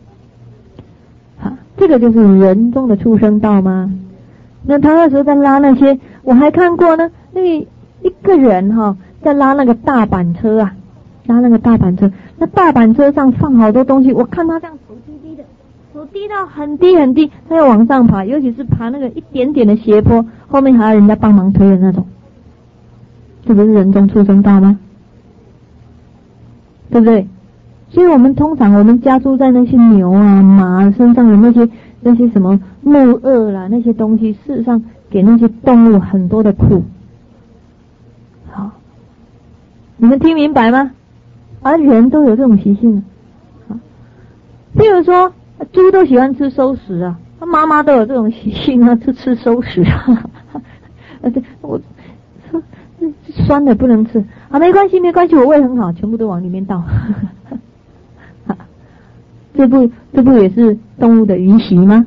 这个就是人中的畜生道吗？那他那时候在拉那些，我还看过呢，那个一个人在拉那个大板车拉那个大板车，那大板车上放好多东西，我看他这样手低到很低很低，他要往上爬，尤其是爬那个一点点的斜坡，后面还要人家帮忙推的那种，这不是人中畜生道吗？对不对？所以我们通常我们家住在那些牛马身上的那些什么木轭啦那些东西，事实上给那些动物很多的苦。好，你们听明白吗？人都有这种习性譬如说猪都喜欢吃熟食妈妈都有这种习性吃熟食我说酸的不能吃没关系，我胃很好，全部都往里面倒这不也是动物的鱼习吗？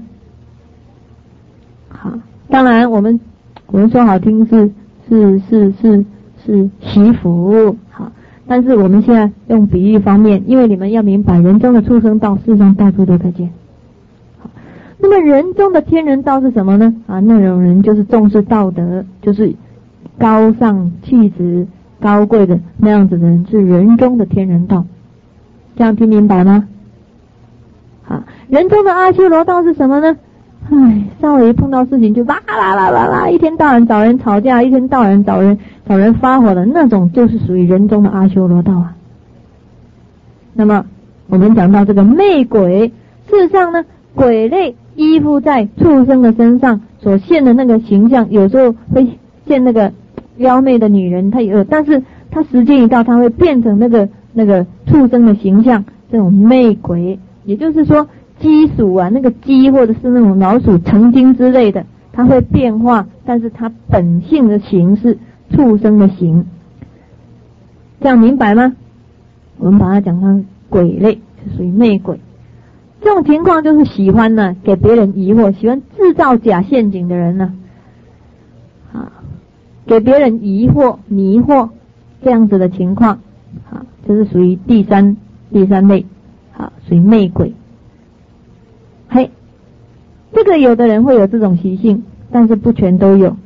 好，当然我们说好听是习福好，但是我们现在用比喻方面，因为你们要明白人中的畜生道事实上到处都可见。好，那么人中的天人道是什么呢？那种人就是重视道德，就是高尚气质高贵的那样子的人，是人中的天人道。这样听明白吗？好，人中的阿修罗道是什么呢？稍微碰到事情就啦，一天到晚找人吵架，一天到晚找人发火的那种，就是属于人中的阿修罗道那么我们讲到这个魅鬼，事实上呢， 鬼类依附在畜生的身上所现的那个形象，有时候会现那个妖媚的女人，但是她时间一到，她会变成那个畜生的形象，这种魅鬼。也就是说鸡鼠啊，那个鸡或者是那种老鼠成精之类的，它会变化，但是它本性的形是畜生的形，这样明白吗？我们把它讲成鬼类，是属于魅鬼。这种情况就是喜欢呢给别人疑惑，喜欢制造假陷阱的人呢，给别人疑惑迷惑这样子的情况，就是属于第三类，属于魅鬼。嘿，这个有的人会有这种习性，但是不全都有。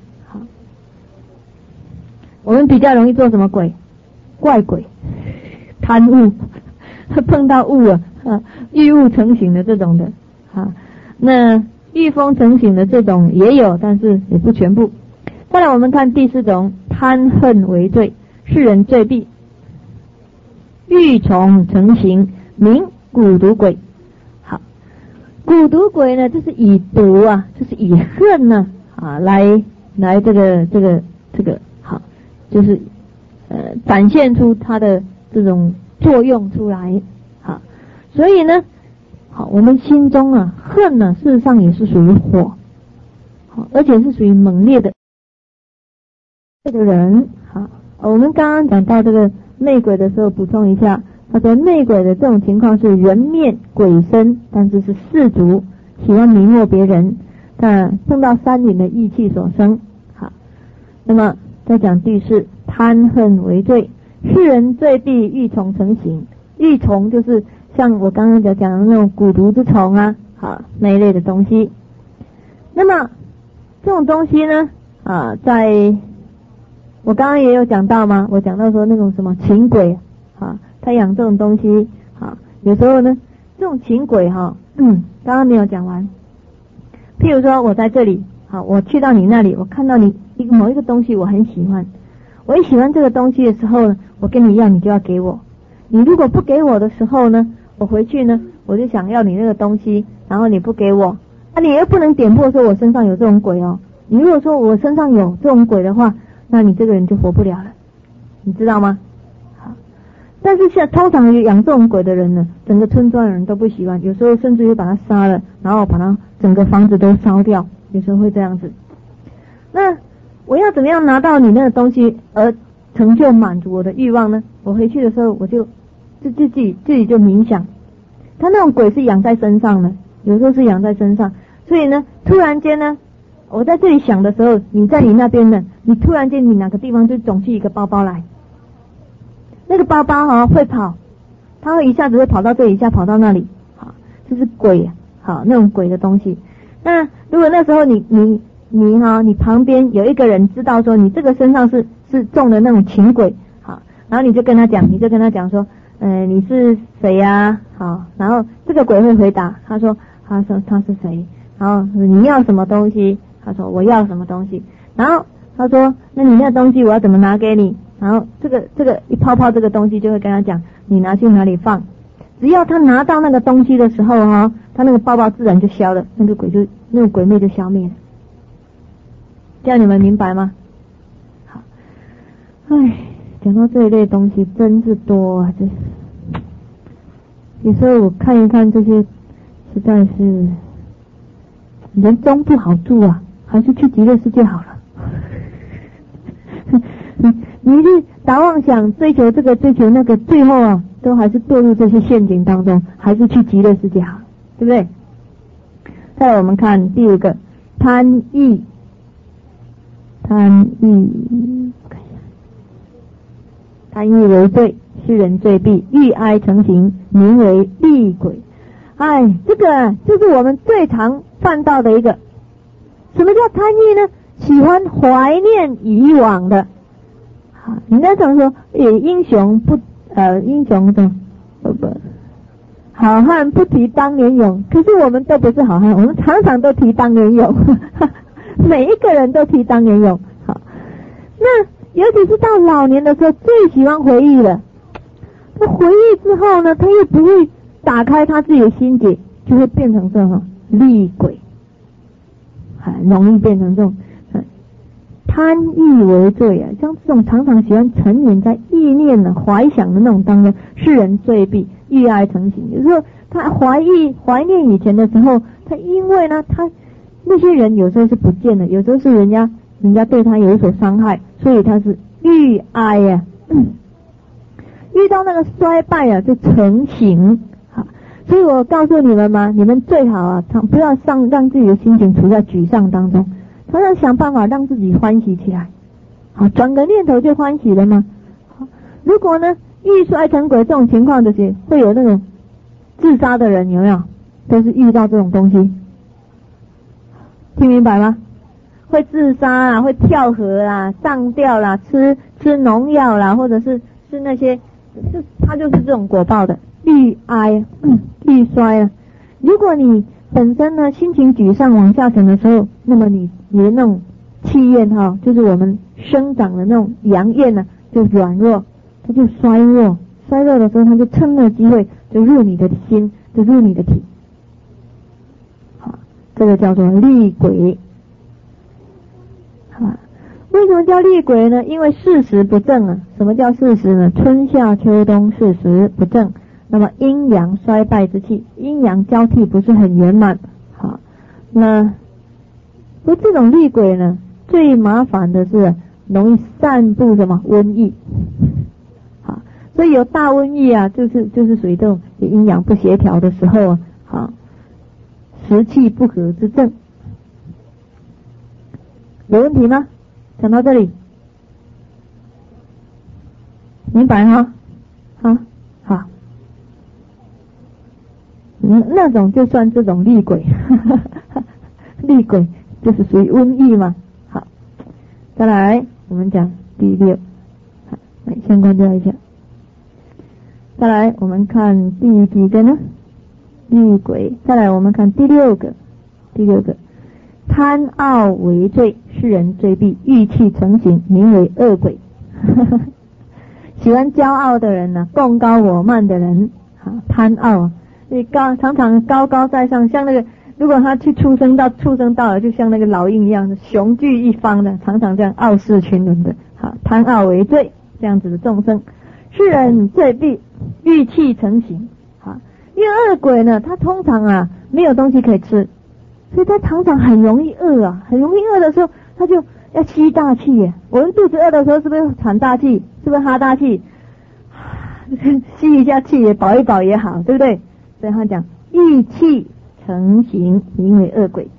我们比较容易做什么鬼？怪鬼、贪污，碰到物欲物成形的这种的，那欲风成形的这种也有，但是也不全部。再来我们看第4种，贪恨为罪，世人罪必，欲虫成形，名蛊毒鬼。好，蛊毒鬼呢，就是以毒就是以恨呢来这个好，就是展现出它的这种作用出来。好，所以呢，好，我们心中恨呢，事实上也是属于火，好，而且是属于猛烈的人。好，我们刚刚讲到这个魅鬼的时候，补充一下，他说魅鬼的这种情况是人面鬼身，但是是世俗，喜欢迷惑别人，但碰到山林的义气所生。好，那么再讲第4，贪恨为罪，世人罪必欲虫成形。欲虫就是像我刚刚讲的那种蛊毒之虫好，那一类的东西。那么这种东西呢在我刚刚也有讲到吗？我讲到说那种什么情鬼他养这种东西有时候呢这种情鬼刚刚没有讲完。譬如说我在这里我去到你那里，我看到你某一个东西我很喜欢，我一喜欢这个东西的时候呢，我跟你要，你就要给我。你如果不给我的时候呢，我回去呢我就想要你那个东西，然后你不给我你又不能点破说我身上有这种鬼你如果说我身上有这种鬼的话，那你这个人就活不了了，你知道吗？好，但是通常养这种鬼的人呢，整个村庄的人都不喜欢，有时候甚至于把他杀了，然后把他整个房子都烧掉，有时候会这样子。那我要怎么样拿到你那个东西而成就满足我的欲望呢？我回去的时候我就自己就冥想，他那种鬼是养在身上的，有时候是养在身上，所以呢突然间呢我在这里想的时候，你在你那边呢，你突然间你哪个地方就肿起一个包包来，那个包包会跑，它会一下子会跑到这里，一下跑到那里，好，这是鬼，好，那种鬼的东西。那如果那时候你旁边有一个人知道说你这个身上是中的那种情鬼，好，然后你就跟他讲说你是谁呀？好，然后这个鬼会回答，他说他是谁，然后你要什么东西，他说我要什么东西，然后他说那你那东西我要怎么拿给你，然后这个一泡泡这个东西就会跟他讲你拿去哪里放，只要他拿到那个东西的时候他那个包包自然就消了，那个鬼魅就消灭了。这样你们明白吗？好，讲到这一类东西真是多这有时候我看一看这些，实在是人中不好住还是去极乐世界好了。你去打妄想，追求这个追求那个，最后都还是堕入这些陷阱当中，还是去极乐世界好，对不对？再来我们看第5个，贪欲为罪，世人罪必，欲哀成形，名为厉鬼。这个就是我们最常犯到的一个。什么叫贪欲呢？喜欢怀念以往的。人家常说英雄好汉不提当年勇，可是我们都不是好汉，我们常常都提当年勇。每一个人都提当年勇。好，那尤其是到老年的时候最喜欢回忆了。那回忆之后呢，他又不会打开他自己的心结，就会变成这厉鬼，很容易变成这种贪意为罪啊。像这种常常喜欢沉溺在意念的怀想的那种当中，世人罪必欲爱成形。就是说他怀念以前的时候，他因为呢他那些人有时候是不见的，有时候是人家对他有所伤害，所以他是欲哀啊。遇到那个衰败啊就成形。好，所以我告诉你们嘛，你们最好啊不要让自己的心情处在沮丧当中，常常想办法让自己欢喜起来。好，转个念头就欢喜了吗？好，如果呢欲衰成鬼这种情况，就是会有那种自杀的人，有没有？都是遇到这种东西，听明白吗？会自杀啦，会跳河啦，上吊啦，吃农药啦，或者是那些，他就是这种果报的欲哀欲衰啊。如果你本身呢心情沮丧往下沉的时候，那么你的那种气焰哈，就是我们生长的那种阳焰呢就软弱，它就衰弱的时候，它就趁那个机会就入你的心，就入你的体。好，这个叫做厉鬼。为什么叫厉鬼呢？因为四时不正啊。什么叫四时呢？春夏秋冬四时不正，那么阴阳衰败之气，阴阳交替不是很圆满。好，那这种厉鬼呢，最麻烦的是容易散布什么瘟疫。好，所以有大瘟疫啊，就是属于这种阴阳不协调的时候啊。好，时气不和之症。有问题吗？讲到这里，明白哈？好，那种就算这种厉鬼，厉鬼就是属于瘟疫嘛。好，再来我们讲第6，来先关掉一下。再来我们看第几个呢？厉鬼。再来我们看第6个，贪傲为罪，世人罪必欲气成形，名为恶鬼。喜欢骄傲的人呢，贡高我慢的人，贪傲，常常高高在上，像那个如果他去畜生道了，就像那个老鹰一样，雄踞一方的，常常这样傲视群伦的。好，贪傲为罪，这样子的众生，世人罪必欲气成形。好，因为恶鬼呢，他通常啊没有东西可以吃。所以他常常很容易饿啊，很容易饿的时候，他就要吸大气耶。我们肚子饿的时候，是不是喘大气？是不是哈大气？吸一下气也饱一饱也好，对不对？所以他讲欲气成形，名为恶鬼。